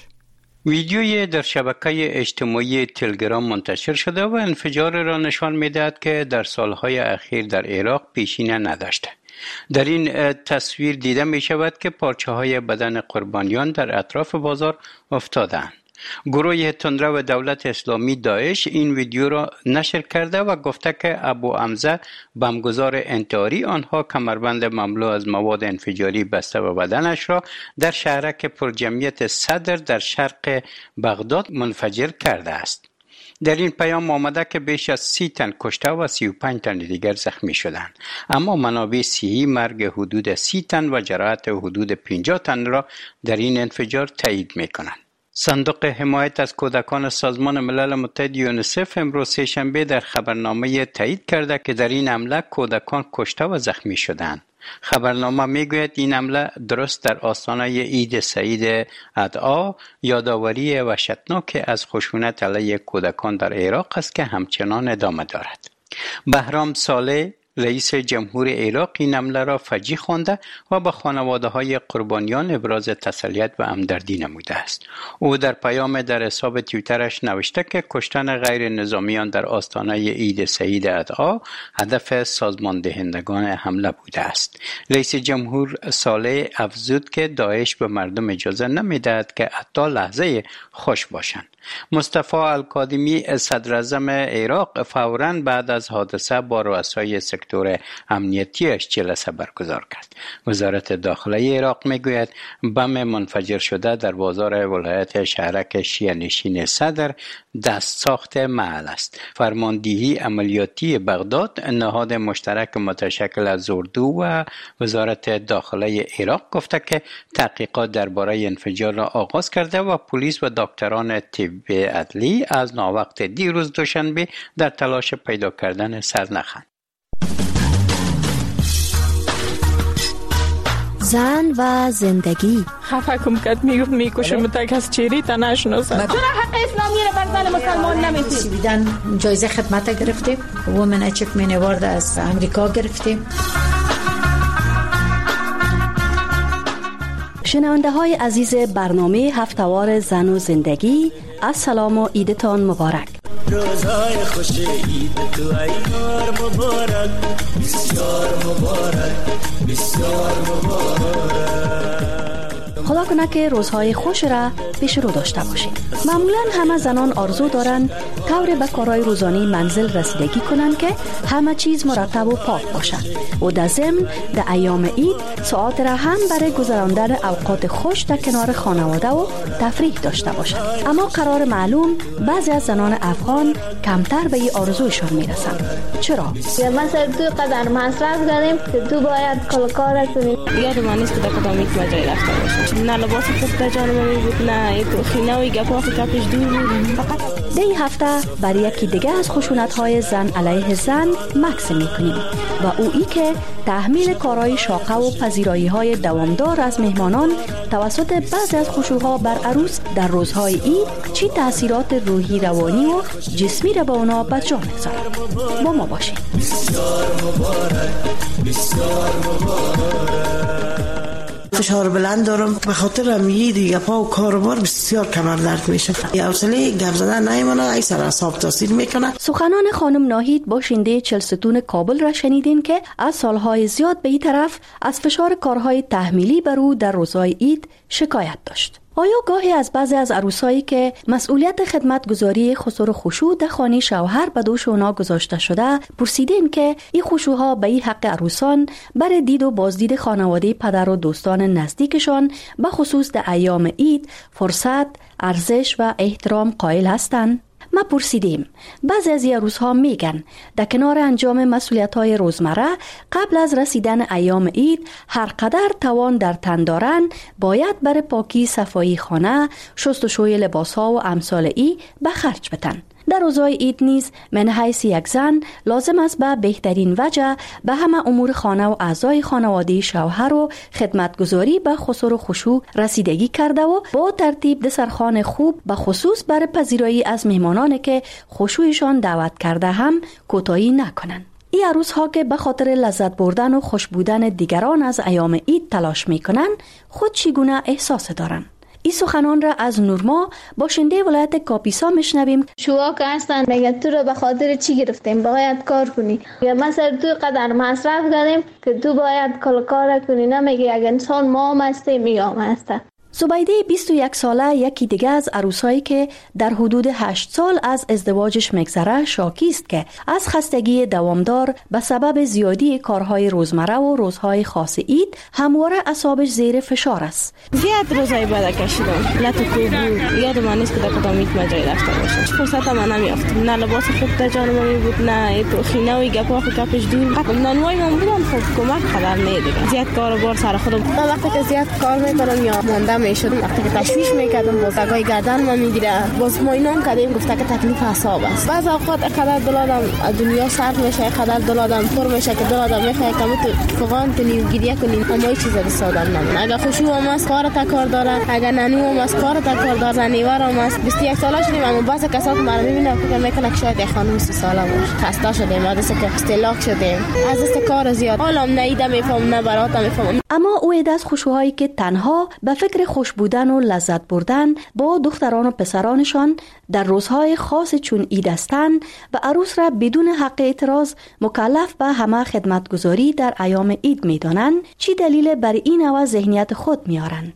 ویدیوی در شبکه اجتماعی تلگرام منتشر شده و انفجار را نشان می‌دهد که در سالهای اخیر در عراق پیشینه نداشته. در این تصویر دیده می شود که پارچه های بدن قربانیان در اطراف بازار افتادند. گروه تندرو دولت اسلامی داعش این ویدیو را نشر کرده و گفته که ابو حمزه بمبگذار انتحاری آنها کمربند مملو از مواد انفجاری بسته و بدنش را در شهرک پرجمعیت صدر در شرق بغداد منفجر کرده است. در این پیام آمده که بیش از سی تن کشته و سی و پنج تن دیگر زخمی شدند، اما منابع صحی مرگ حدود سی تن و جراحت حدود پنجاه تن را در این انفجار تایید می‌کنند. صندوق حمایت از کودکان سازمان ملل متحد یونیسف امروز سه‌شنبه در خبرنامه تایید کرده که در این حمله کودکان کشته و زخمی شدند. خبرنامه میگوید این حمله درست در آستانه عید سعید اضحی یادآوری وحشتناک از خشونت علیه کودکان در عراق است که همچنان ادامه دارد. بهرام صالح رئیس جمهور عراق این حمله را فجیع خوانده و به خانواده‌های قربانیان ابراز تسلیت و همدردی نموده است. او در پیام در حساب توییترش نوشته که کشتن غیر نظامیان در آستانه عید سعید اضحی هدف سازمان دهندگان حمله بوده است. رئیس جمهور صالح افزود که داعش به مردم اجازه نمی‌دهد که حتی لحظه خوش باشند. مصطفی الکاظمی صدر اعظم عراق فوراً بعد از حادثه با رؤسای سکتور امنیتیش جلسه برگزار کرد. وزارت داخله عراق میگوید بم منفجر شده در بازار ولایت شهرک شیعه نشین صدر دست ساخت محل است. فرماندهی عملیاتی بغداد نهاد مشترک متشکل از اردو و وزارت داخله عراق گفته که تحقیقات درباره انفجار را آغاز کرده و پلیس و دکتران طب عدلی از ناوقت دیروز دوشنبه در تلاش پیدا کردن سرنخند. زن و زندگی خفه کم کد میگفت میکشه متک از چیری تا نشناسد. چرا حق اسلامی را بر زن مسلمان نمیتید؟ بیدن جایزه خدمت گرفتیم، وومن اچیومنت اوارد از امریکا گرفتیم. شنونده های عزیز برنامه هفتوار زن و زندگی، السلام و عیدتان مبارک. روزهای خوش عید تو ایار مبارک، بسیار مبارک، بسیار مبارک. خدا کنه که روزهای خوش را پیش رو داشته باشید. معمولا همه زنان آرزو دارند طور به کارهای روزانه منزل رسیدگی کنند که همه چیز مرتب و پاک باشد و در ضمن در ایام عید ساعات را هم برای گذراندن اوقات خوش در کنار خانواده و تفریح داشته باشند. اما قرار معلوم بعضی از زنان افغان کمتر به این آرزویشان میرسند. چرا؟ مثلا تو قدر مصرف کردیم که تو باید کل کار کنی. یادم نیست که در کدام یک مجال رفته باشم. نه لباس خوب در جانم بود، نه خینه و گپا و کپش دور بود. فقط دی هفته برای یکی دیگه از خشونت‌های زن علیه زن مکس می‌کنیم و او ای که تحمیل کارهای شاقه و پذیرایی‌های دوامدار از مهمانان توسط بعضی از خشوها بر عروس در روزهای عید چی تأثیرات روحی، روانی و جسمی را به اونا بجا می‌گذارد. با ما باشید. بسیار مبارک، بسیار مبارک. فشار بلند دارم، به خاطر امی دیگه پا و کاروبار بسیار کمر درد میشه. حوصله گپ زدن نمیمونه، ای سر اعصاب تاثیر میکنه. سخنان خانم ناهید باشنده چهلستون کابل را شنیدین که از سالهای زیاد به این طرف از فشار کارهای تحمیلی بر او در روزهای عید شکایت داشت. آیا گاهی از بعضی از عروسایی که مسئولیت خدمتگزاری خسر و خشوع در خانه شوهر به دوش اونا گذاشته شده پرسیدین که این خشوعها به این حق عروسان برای دید و بازدید خانواده پدر و دوستان نزدیکشان به خصوص در ایام عید فرصت، ارزش و احترام قائل هستند؟ ما پرسیدیم. بعضی از عروس‌ها میگن در کنار انجام مسئولیت‌های روزمره قبل از رسیدن ایام عید هر قدر توان در تن دارن باید برای پاکی صفایی خانه، شستشوی لباس‌ها و امثال ای به خرج بدن. در روزهای عید نیز من حیث یک زن لازم است به بهترین وجه به همه امور خانه و اعضای خانواده شوهر و خدمتگزاری به خسر و خشوع رسیدگی کرده و با ترتیب دسترخوان خوب به خصوص برای پذیرایی از مهمانانی که خشوعشان دعوت کرده هم کوتاهی نکنند. این عروس ها که به خاطر لذت بردن و خوش بودن دیگران از ایام عید تلاش میکنن خود چگونه احساس دارن؟ این سخنان را از نورما باشنده ولایت کاپیسا میشنویم. شما که هستن میگه تو رو به خاطر چی گرفتیم باید کار کنی، یا مثلا تو قدر مصرف کردیم که تو باید کل کار کنی، نمیگه یک انسان ما مسته میام هسته. زبیده بیست و یک ساله یکی دیگه از عروسایی که در حدود هشت سال از ازدواجش میگذره شاکی است که از خستگی دوامدار به سبب زیادی کارهای روزمره و روزهای خاص عید همواره اعصابش زیر فشار است. زیاد روزای بعد کشیدم، لطو خوب بود، یادم نیست که در کدام یک مجال رفته باشم. فرصت من نمیافتم، نه لباس خوب در جانم بود، نه تو خینه و گپا و کپش دور. حتی نانوای من بودم خب کمک خبر نمیده. زیاد کار بار سر خودم. وقتی که زیاد کار میکنم یا ماندم میشدم، وقتی که تشویش میکردم باز دگای گردن ما میگیره، باز ما اینام کردیم گفته که تکلیف اعصاب است. بعض اوقات قدر دلادم دنیا صرف میشه، قدر دلادم پر میشه که دلادم میخواد که تو فقان کنی گریه کنی، اما این چیزا دست آدم نمیاد. اگه خوشو هم از کار تا کار داره، اگه نانو هم از کار تا کار داره، نیوار هم از بیست و یک ساله شدیم، اما بعض کسات ما رو میبینه فکر میکنه که شاید خانم سی ساله باشه. خسته شدیم، از که استلاک شدیم، از است کار زیاد. حالم نیده میفهم، نه برات میفهم. اما او عید از خشوعایی که تنها به فکر خوش بودن و لذت بردن با دختران و پسرانشان در روزهای خاص چون عید هستند و عروس را بدون حق اعتراض مکلف به همه خدمتگزاری در ایام عید میدانند، چی دلیل بر این نوع ذهنیت خود میارند؟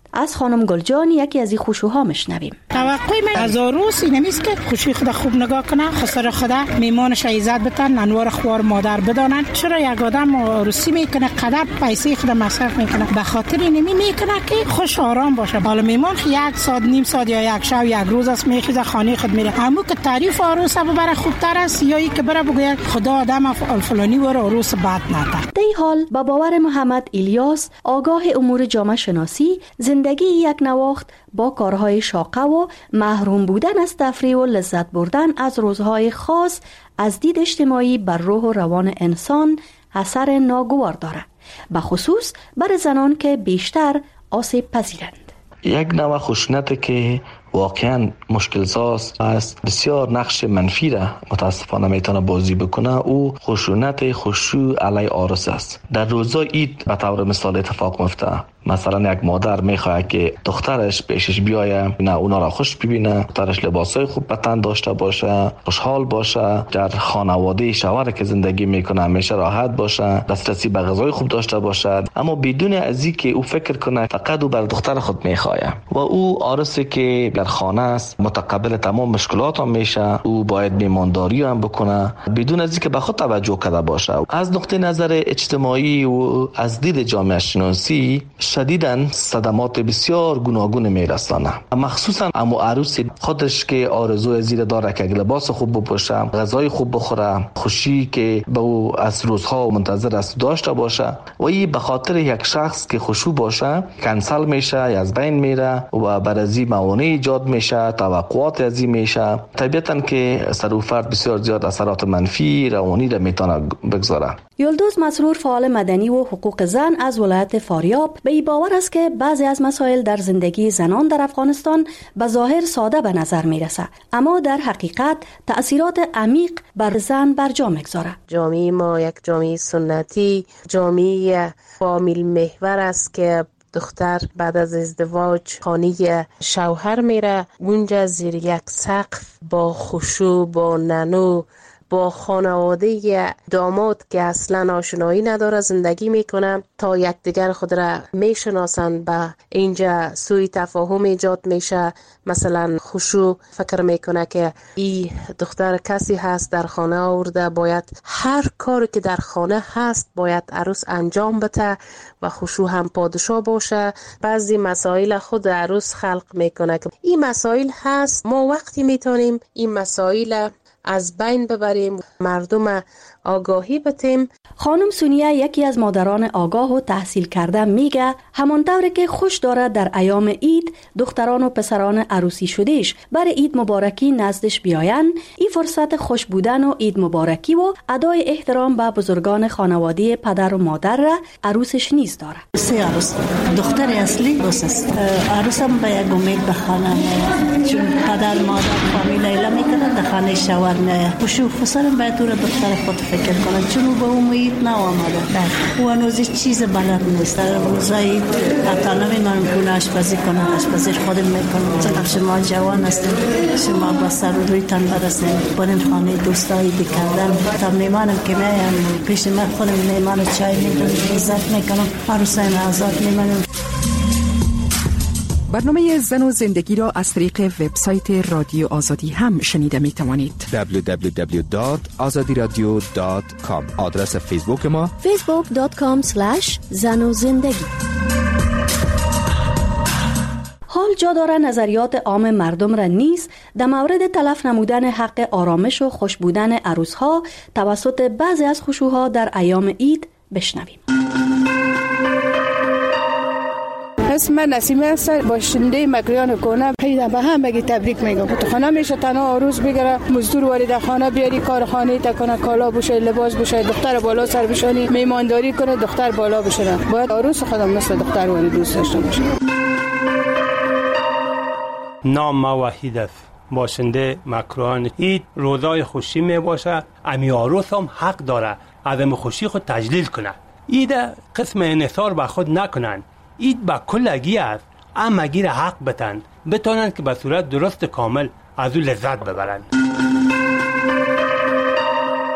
از خانم گلجان یکی از این خشوها مشنویم. توقع من از عروس این نیست که خوشی خدا خوب نگاه کنه، خسر خدا میمانش عزت بتن، انوار خوار مادر بدانن. چرا یک آدم عروسی میکنه قدر پیسه خدا مصرف میکنه؟ به خاطر اینمی میکنه که خوش آرام باشه. حالا میمان یک ساعت نیم ساعت یا یک شب یک روز است میخیزه خانه خود میره، اما که تعریف عروس ببره خوبتر است یا ای که بره بگه خدا آدم الفلانی ور عروس بد نده. در این حال با باور محمد الیاس آگاه امور جامعه شناسی، زندگی یک نواخت با کارهای شاقه و محروم بودن از تفریح و لذت بردن از روزهای خاص از دید اجتماعی بر روح و روان انسان اثر ناگوار دارد، به خصوص بر زنان که بیشتر آسیب پذیرند. یک نوع خشونت که واقعا مشکل ساز است، بسیار نقش منفی را متاسفانه میتونه بازی بکنه، او خشونت خشوع علی عروس است. در روزای عید به طور مثال اتفاق میفته، مثلا یک مادر میخواد که دخترش پیشش بیایه، نه اونا را خوش ببینه، دخترش لباسای خوب به تن داشته باشه، خوشحال باشه، در خانواده شوهر که زندگی میکنه همیشه راحت باشه، دسترسی به غذای خوب داشته باشه، اما بدون از اینکه او فکر کنه فقط او بر دختر خود میخواد و او عروسی که در خانه است متقبل تمام مشکلات هم میشه، او باید میمانداری هم بکنه بدون از اینکه به خود توجه کرده باشه. از نقطه نظر اجتماعی و از دید جامعه شناسی شدیداً صدمات بسیار گوناگون میرسانه، مخصوصا امو عروس خودش که آرزوی زیر داره که لباس خوب بپوشه، غذای خوب بخوره، خوشی که به او از روزها منتظر است داشته باشه و این به خاطر یک شخص که خوشو باشه کنسل میشه، از بین میره و بر از این موانع ایجاد میشه، توقعات از این میشه، طبیعتاً که سر و فرد بسیار زیاد اثرات منفی روانی را میتونه بگذاره. یلدوز مسرور فعال مدنی و حقوق زن از ولایت فاریاب به این باور است که بعضی از مسائل در زندگی زنان در افغانستان به ظاهر ساده به نظر میرسه، اما در حقیقت تأثیرات عمیق بر زن برجا میگذاره. جامعه ما یک جامعه سنتی، جامعه فامیل محور است که دختر بعد از ازدواج خانه شوهر میره، اونجا زیر یک سقف با خشوع، با ننو، با خانواده داماد که اصلا آشنایی نداره زندگی میکنه تا یکدیگر خود را میشناسن. به اینجا سوء تفاهم ایجاد میشه، مثلا خشوع فکر میکنه که این دختر کسی هست در خانه آورده، باید هر کاری که در خانه هست باید عروس انجام بده و خشوع هم پادشاه باشه. بعضی مسائل خود عروس خلق میکنه که این مسائل هست، ما وقتی میتونیم این مسائل از بین ببریم، مردم آگاهی بتیم. خانم سونیا یکی از مادران آگاه و تحصیل کرده میگه همانطور که خوش داره در ایام عید دختران و پسران عروسی شدهش برای عید مبارکی نزدش بیاین، این فرصت خوش بودن و عید مبارکی و ادای احترام به بزرگان خانواده پدر و مادر را عروسش نیز داره. سه عروس دختر اصلی است، عروسم به یک امید به خانه میاد، چون پدر مادر فامیل ایلا میکنن در خانه شوهر میاد، خوشو خسرم باید تو دختر خود فکر کنه، چون به امید نه آمده و هنوز چیز بلد نیست. روزایی حتی نمیدونم کنه آشپزی کنه، آشپزی خودم میکنم، چون شما جوان هستیم، شما با سر و روی تن برسیم، برین خانه دوستایی بکردن تا میمانم که میام پیش من خودم میمان چای میکنم، عزت میکنم، عروسای آزاد میمانم. برنامه زن و زندگی را از طریق وبسایت رادیو آزادی هم شنیده می توانید. دبلیو دبلیو دبلیو دات آزادی رادیو دات کام. آدرس فیسبوک ما فیسبوک دات کام اسلش زن و زندگی. حال جا داره نظریات عام مردم را نیز در مورد تلف نمودن حق آرامش و خوش بودن عروسها توسط بعضی از خشوعها در ایام عید بشنویم. اسم من نسیمه است، باشنده مکریان کنه. پیدا به هم بگی تبریک میگم. تو خانه میشه تنها عروس بگیره، مزدور وارد خانه بیاری، کار خانه تا کنه، کالا بشه، لباس بشه، دختر بالا سر بشانی، میمانداری کنه، دختر بالا بشه. باید عروس خودم مثل دختر وارد دوست داشته باشه. نام وحید است، باشنده مکریان. عید روزای خوشی می باشه، امی عروس هم حق داره از خوشی خود تجلیل کنه. عید قسم انحصار به خود نکنن. عید با کلگی است، اما گیر حق بتن بتونن که به صورت درست کامل از او لذت ببرن.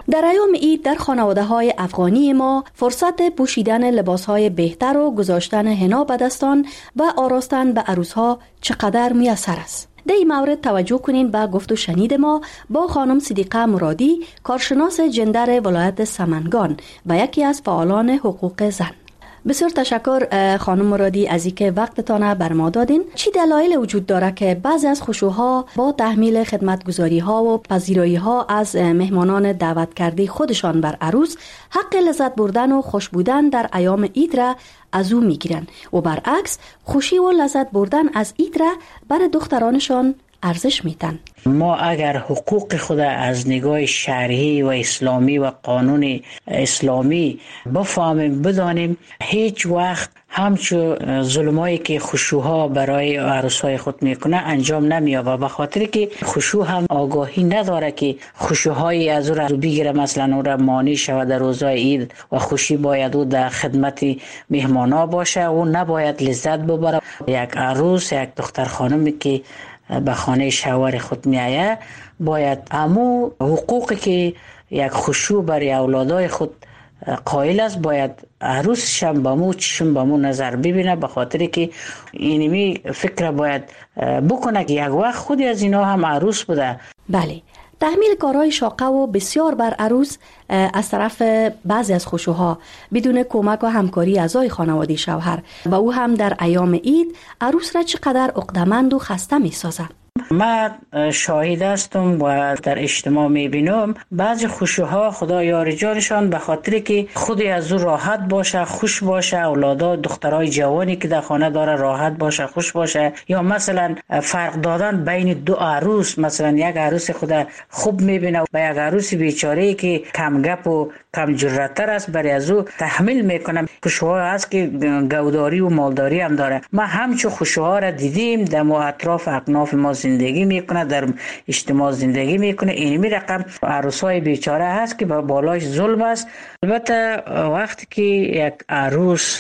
در ایام عید در خانواده های افغانی ما فرصت پوشیدن لباس های بهتر و گذاشتن حنا به دستان و آراستن به عروس ها چقدر میسر است. در این مورد توجه کنین به گفت و شنید ما با خانم صدیقه مرادی، کارشناس جندر ولایت سمنگان و یکی از فعالان حقوق زن. بسیار تشکر خانم مرادی از اینکه وقتتان بر ما دادین. چی دلایل وجود داره که بعضی از خشوها با تحمیل خدمتگزاری ها و پذیرایی ها از مهمانان دعوت کرده خودشان بر عروس حق لذت بردن و خوش بودن در ایام عید را از او میگیرن و برعکس خوشی و لذت بردن از عید را بر دخترانشان ارزش میتن؟ ما اگر حقوق خود از نگاه شرعی و اسلامی و قانون اسلامی بفهمیم بدانیم، هیچ وقت همچو ظلمایی که خشوها برای عروسای خود میکنه انجام نمیابه، به خاطر که خشوع هم آگاهی نداره که خشوهای از او را بگیره، مثلا او را مانع شود در روزای عید و خوشی باید او در خدمت مهمانا باشه، او نباید لذت ببره. یک عروس، یک دختر خانمی که به خانه شوهر خود میایه باید امو حقوقی که یک خشوع برای اولادای خود قائل است باید عروسش هم با مو چشم با مو نظر ببینه، به خاطر که اینمی فکر باید بکنه که یک وقت خودی از اینا هم عروس بوده. بله، تحمیل کارهای شاقه و بسیار بر عروس از طرف بعضی از خشوها بدون کمک و همکاری اعضای خانواده شوهر و او هم در ایام عید عروس را چقدر عقده‌مند و خسته می‌سازه. من شاهد هستم و در اجتماع میبینم بعضی خشوها خدا یار جانشان به خاطر که خودی از او راحت باشه، خوش باشه، اولادا دخترای جوانی که در خانه داره راحت باشه، خوش باشه، یا مثلا فرق دادن بین دو عروس، مثلا یک عروس خدا خوب میبینه و یک عروس بیچاره که کم گپ و کم جرأت‌تر است برای از او تحمل میکنه. خشوها هست که گوداری و مالداری هم داره. ما همچو خشوها را دیدیم در ما اطراف اکناف ما زندگی میکنه، در اجتماع زندگی میکنه. اینمی رقم عروسای بیچاره هست که با بالاش ظلم است. البته وقتی که یک عروس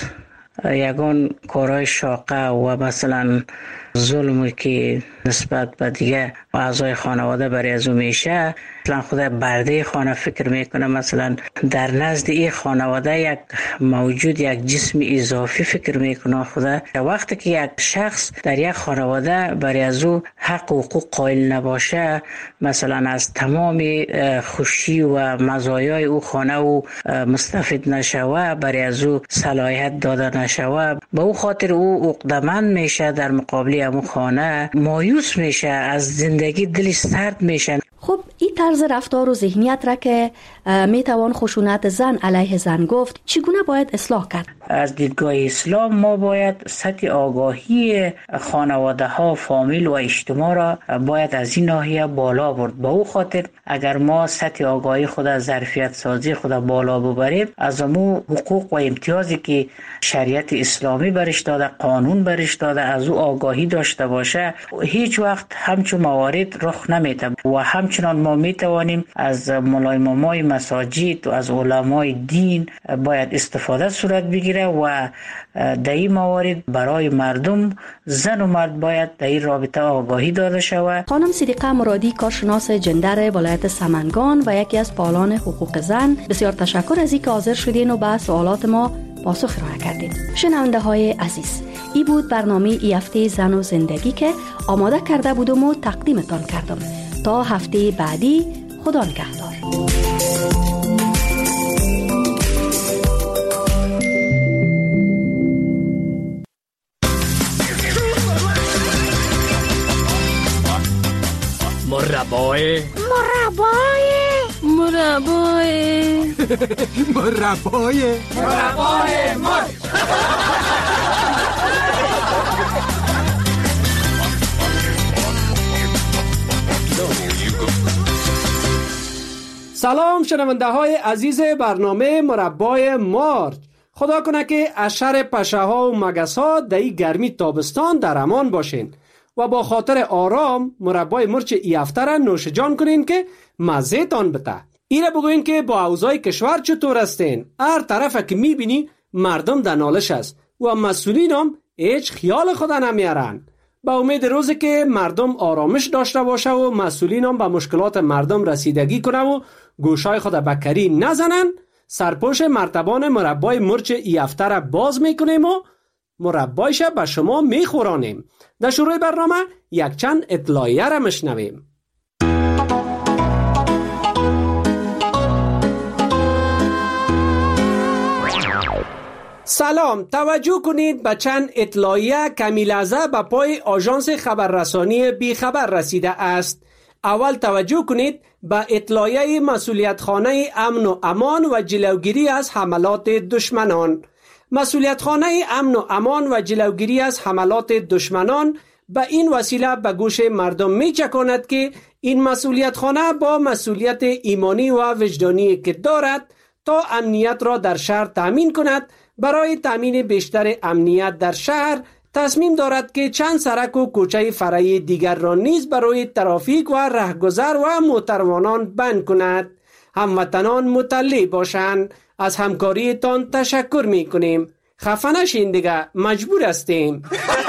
یگان کارهای شاقه و مثلا ظلمی که نسبت به دیگه اعضای خانواده برای از او میشه، مثلا خدا برده خانه فکر میکنه، مثلا در نزد این خانواده یک موجود یک جسم اضافی فکر میکنه خدا. وقتی که یک شخص در یک خانواده برای از او حق و حقوق قائل نباشه، مثلا از تمام خوشی و مزایای او خانه او مستفید نشوه، برای از او صلاحیت داده نشوه، به او خاطر او عقده‌مند میشه، در مقابل امو خانه مایوس میشه، از زندگی دلش سرد میشه. خب این طرز رفتار و ذهنیت را که میتوان خشونت زن علیه زن گفت، چگونه باید اصلاح کرد؟ از دیدگاه اسلام ما باید سطح آگاهی خانواده ها، فامیل و اجتماع را باید از این ناحیه بالا برد. با او خاطر اگر ما سطح آگاهی خود، ظرفیت سازی خود بالا ببریم، از امو حقوق و امتیازی که شریعت اسلامی برش داده، قانون برش داده، از او آگاهی داشته باشه، هیچ وقت همچون موارد رخ نمیده. و همچنان ما میتوانیم از مولای مامای مساجد و از علمای دین باید استفاده صورت بگیره و در این موارد برای مردم، زن و مرد باید در این رابطه آگاهی داده شود. خانم صدیقه مرادی، کارشناس جندر ولایت سمنگان و یکی از فعالان حقوق زن، بسیار تشکر از اینکه حاضر شدین و به سوالات ما پاسخ ارائه کردید. شنونده های عزیز، ای بود برنامه ای هفته زن و زندگی که آماده کرده بودم و تقدیمتان کردم. تا هفته بعدی، خدا نگهدار. مربای مربای مربای مربای مربای مار. سلام شنونده های عزیز برنامه مربای مارچ. خدا کنه که اشر پشه ها و مگس ها در این گرمی تابستان در امان باشین و با خاطر آرام مربای مرچ ای هفته را نوش جان کنین که مزه تان بده. ایره بگوین که با اوضاع کشور چطور هستین؟ هر طرف که میبینی مردم در نالش است و مسئولین هم هیچ خیال خدا نمیارن. به امید روزی که مردم آرامش داشته باشه و مسئولین هم به مشکلات مردم رسیدگی کنه و گوشای خود به کری نزنن، سرپوش مرتبان مربای مرچ ای هفته را باز میکنیم و مربایش به شما میخورانیم. در شروع برنامه یک چند اطلاعیه را مشنویم. سلام، توجه کنید به چند اطلاعیه کمی لحظه به پای آژانس خبررسانی بی خبر رسیده است. اول توجه کنید به اطلاعیه مسئولیت خانه امن و امان و جلوگیری از حملات دشمنان. مسئولیت خانه امن و امان و جلوگیری از حملات دشمنان به این وسیله به گوش مردم می چکاند که این مسئولیت خانه با مسئولیت ایمانی و وجدانی که دارد تا امنیت را در شهر تأمین کند، برای تأمین بیشتر امنیت در شهر تصمیم دارد که چند سرک و کوچه فرعی دیگر را نیز برای ترافیک و رهگذر و موتروانان بند کند. هموطنان مطلع باشند. از همکاریتان تشکر می کنیم. خفه نشین دیگه، مجبور هستیم.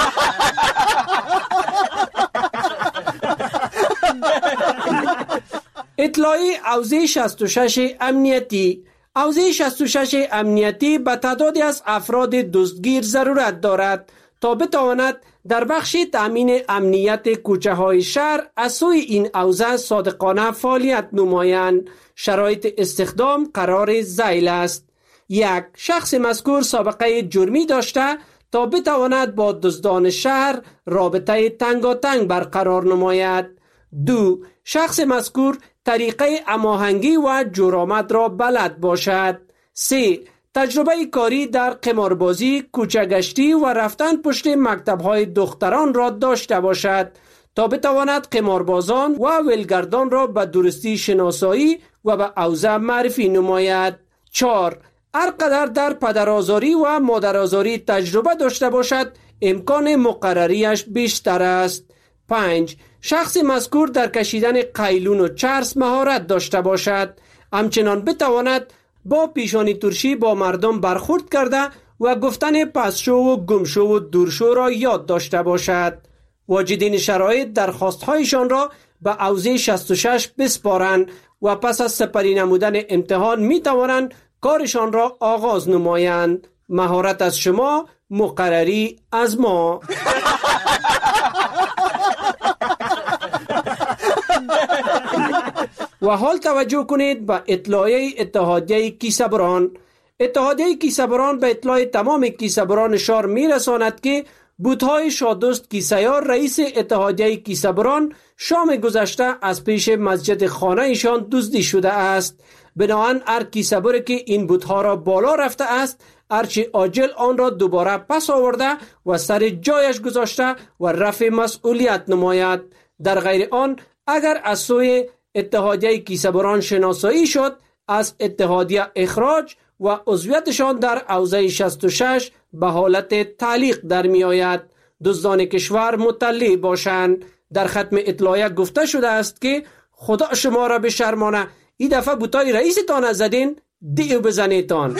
اطلاعی اوضاع شصت و شش امنیتی. اوضاع شصت و شش امنیتی به تعدادی از افراد دزدگیر ضرورت دارد تا بتواند در بخش تأمین امنیت کوچه های شهر از سوی این اوضاع صادقانه فعالیت نمایند. شرایط استخدام قرار ذیل است. یک، شخص مذکور سابقه جرمی داشته تا بتواند با دزدان شهر رابطه تنگاتنگ برقرار نماید. دو، شخص مذکور طریقه هماهنگی و جرآمد را بلد باشد. سه، تجربه کاری در قماربازی، کوچه‌گشتی و رفتن پشت مکتب‌های دختران را داشته باشد تا بتواند قماربازان و ولگردان را به درستی شناسایی و به اوضاع معرفی نماید. چهار، هر قدر در پدرآزاری و مادرآزاری تجربه داشته باشد امکان مقرریش بیشتر است. پنج، شخص مذکور در کشیدن قیلون و چرس مهارت داشته باشد، همچنان بتواند با پیشانی ترشی با مردم برخورد کرده و گفتن پسشو و گمشو و دورشو را یاد داشته باشد. واجدین شرایط درخواستهایشان را به اوضاع شصت و شش بسپارند و پس از سپری نمودن امتحان می توانند کارشان را آغاز نمایند. مهارت از شما، مقرری از ما. و حال توجه کنید به اطلاعیه اتحادیه کیسه‌بران. اتحادیه کیسه‌بران به اطلاع تمام کیسه‌بران شهر می رساند که بوتهای شادوست کیسه‌یار رئیس اتحادیه کیسه‌بران شام گذشته از پیش مسجد خانه ایشان دزدی شده است. بنابراین هر کیسه‌بر که این بوتها را بالا رفته است هرچی عاجل آن را دوباره پس آورده و سر جایش گذاشته و رفع مسئولیت نماید. در غیر آن اگر از سوی اتحادیه کیسه‌بران شناسایی شد از اتحادیه اخراج و عضویتشان در اوضاع شصت و شش به حالت تعلیق در می آید. دزدان کشور مطلع باشند. در ختم اطلاعیه گفته شده است که خدا شما را بشرمانه، این دفعه بوتای رئیستان زدین دیو بزنیتان.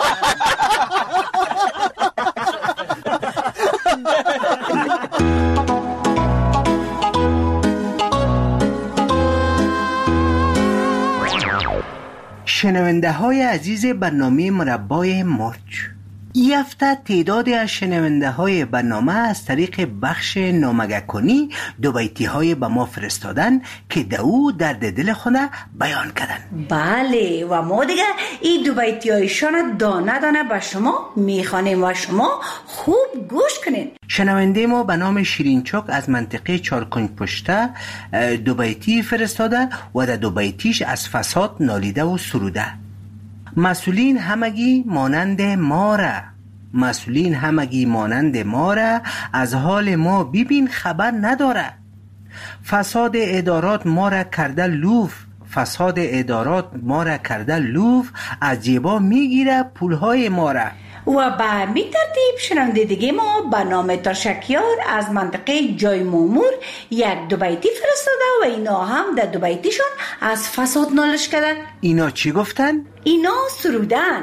شنونده های عزیز برنامه مربای مرچ، این هفته تعدادی از شنونده های برنامه از طریق بخش نامگه‌کنی دو بیتی های به ما فرستادن که دو درد دل خونه بیان کردن. بله، و ما دیگه این دو بیتی هایشان دانه دانه به شما میخوانیم و شما خوب گوش کنین. شنونده ما به نام شیرینچوک از منطقه چارکنج پشته دو بیتی فرستاده و در دو بیتیش از فساد نالیده و سروده. مسئولین همگی مانند ماره، مسئولین همگی مانند ماره، از حال ما ببین خبر نداره. فساد ادارات ما را کرده لوف، فساد ادارات ما را کرده لوف، از جیبا میگیره پولهای ما را. و به می ترتیب شنونده دیگه ما به نام ترشکیار از منطقه جای مامور یک دو بیتی فرستاده و اینا هم در دو بیتیشون از فساد نالش کردن. اینا چی گفتن؟ اینا سرودن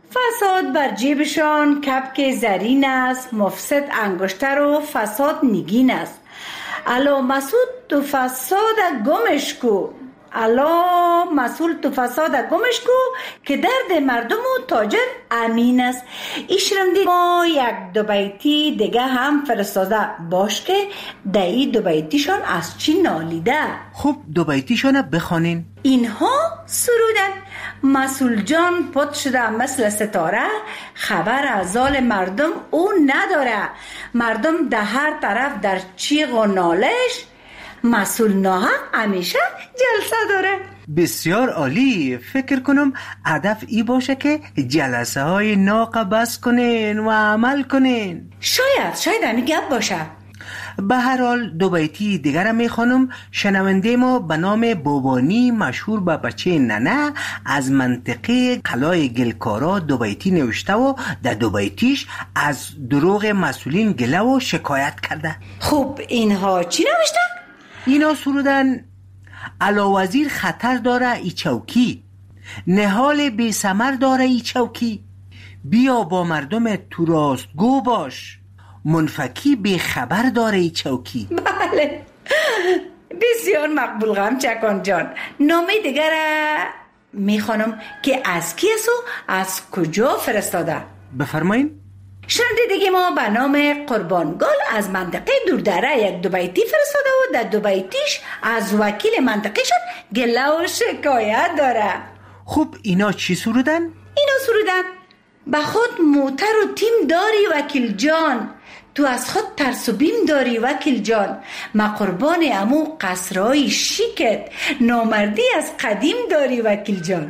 فساد بر جیبشان کپک زرین است، مفسد انگشتر و فساد نگین است. الا مسعود تو فساد گمش کو، الا مسئول تو فساد گمش کو که درد مردم و تاجر امین است. ایشرم ما یک دو بیتی دیگه هم فرستاده باش که دایی دو بیتیشان از چی نالیده. خب دو بیتیشان بخوانین. اینها سرودن: مسئول جان پت شده مثل ستاره، خبر از حال مردم او نداره، مردم ده هر طرف در چیغ و نالش، مسئول ناحق همیشه جلسه داره. بسیار عالی. فکر کنم هدف ای باشه که جلسه های ناقه بس کنین و عمل کنین. شاید شاید همی گپ باشه. به هر حال دو بیتی دیگر میخوانم. شنونده ما به نام بابانی مشهور به بچه ننه از منطقه قلای گلکارا دو بیتی نوشته و در دو بیتیش از دروغ مسئولین گله و شکایت کرده. خب اینها چی نوشته؟ اینا سرودن: علا وزیر خطر داره ای چوکی، نهال بی ثمر داره ای چوکی، بیا با مردم تو راست گو باش، منفکی بی خبر داره ای چوکی. بله بسیار مقبول غمچکان جان. نامه دیگر میخوانم که از کی است و از کجا فرستاده. بفرمایین. شنونده دیگه ما به نام قربانگل از منطقه دوردره یک دو بیتی فرستاده و در دو بیتیش از وکیل منطقه شد گله و شکایت داره. خب اینا چی سرودن؟ اینا سرودن: به خود موتر و تیم داری وکیل جان، تو از خود ترس و بیم داری وکیل جان، ما قربان امو قصرهای شیکت، نامردی از قدیم داری وکیل جان.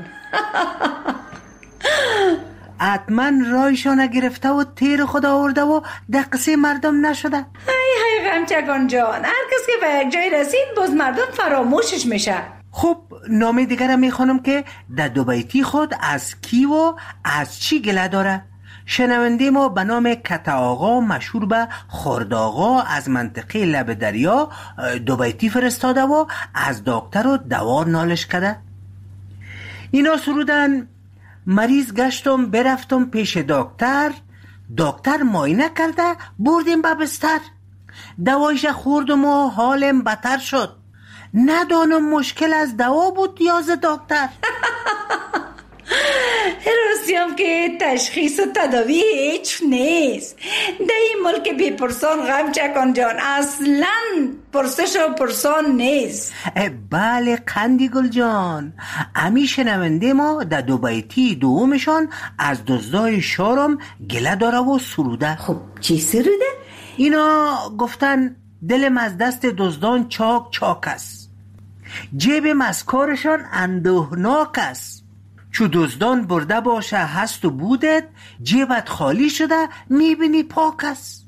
حتما رایشان گرفته و تیر خود آورده و دقسه مردم نشده. های های غمچگان جان، هر کس که به یک جای رسید باز مردم فراموشش میشه. خب نامه دیگر میخوانم که در دو بیتی خود از کی و از چی گله داره. شنونده ما به نام کت آقا مشهور به خرد آقا از منطقه لب دریا دو بیتی فرستاده و از دکتر و دوار نالش کرده. اینا سرودن: مریض گشتم برفتم پیش دکتر، دکتر معاینه کرده بردیم به بستر، دوایش خوردم و حالم بدتر شد، ندانم مشکل از دوا بود یا ز دکتر. راستیم که تشخیص و تداوی هیچ نیست. در این ملک بی پرسان غمچکان جان اصلا پرسش و پرسان نیست. بله قندی گل جان. امی شنونده ما در دو بیتی دومشان از دزدای شارم گله داره و سروده. خب چی سروده؟ اینا گفتن: دلم از دست دزدان چاک چاک است، جیب مسکارشان اندوهناک است، چو دزدان برده باشه هست و بودت، جیبت خالی شده میبینی پاک است.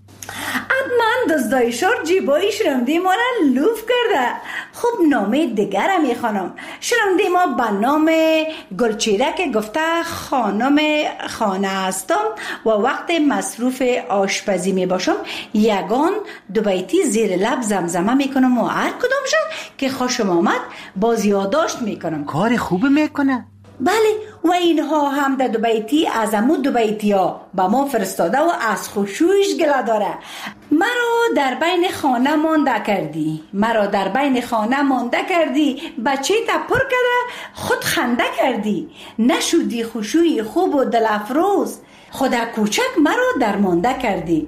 حتما دزدای شار جیبای شرمده ما را لوف کرده. خب نامه دیگر هم میخوانم. شرمده ما به نام گلچیرک گفته: خانم خانه هستم و وقت مصروف آشپزی میباشم یگان دو بیتی زیر لب زمزمه میکنم و هر کدام شد که خوشم آمد باز یادداشت میکنم. کار خوب میکنه. بله و اینها هم در دو بیتی از امو دو بیتی ها به ما فرستاده و از خشوعش گله داره. مرا در بین خانه مانده کردی، مرا در بین خانه مانده کردی، بچه تا پر کرده خود خنده کردی، نشودی خشوعی خوب و دل افروز، خدا کوچک مرا درمانده کردی.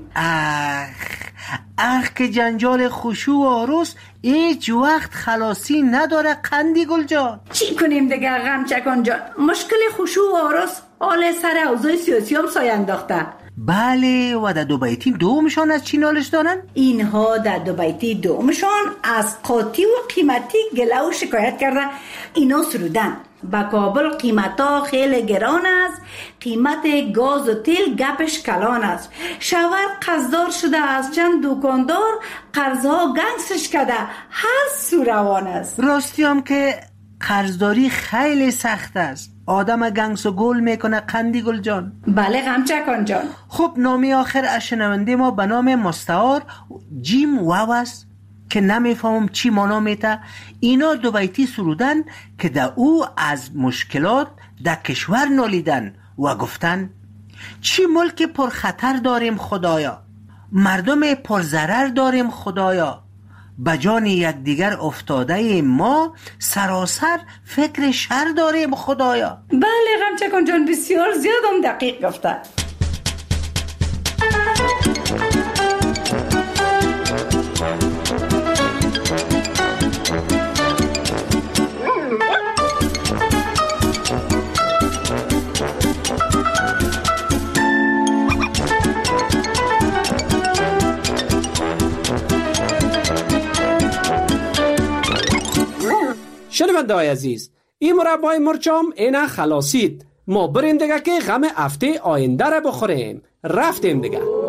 اخ اخ که جنجال خشوع و عروس هیچ وقت خلاصی نداره قندی گل جان. چی کنیم دیگه غمچکان جان؟ مشکل خشوع و عروس حال سر اوضاع سیاسی هم سایه انداخته. بله و در دو بیتی دومشان از چی نالش دارن؟ اینها در دو بیتی دومشان از قاطی و قیمتی گله و شکایت کرده. اینا سرودن: با کابل قیمتا خیلی گران است، قیمت گاز و تیل گپش کلان است، شوهر قرضدار شده از چند دکاندار، قرضها گنگسش کرده هر سو روان است. راستی هم که قرضداری خیلی سخت است، آدم گنگس و گل میکنه قندی گل جان. بله غمچکان جان. خب نامه آخر از شنونده ما به نام مستعار جیم واو است که نمیفهمم چی مانا میته. اینا دو بیتی سرودن که در او از مشکلات در کشور نالیدن و گفتن چی ملک پرخطر داریم خدایا، مردم پرضرر داریم خدایا، بجان یکدیگر افتاده ما سراسر فکر شر داریم خدایا. بله غمچکان جان بسیار زیاد هم دقیق گفته. شنونده های عزیز، این مربای مرچام اینا خلاصید. ما بریم دیگه که غم هفته آینده را بخوریم. رفتیم دیگه.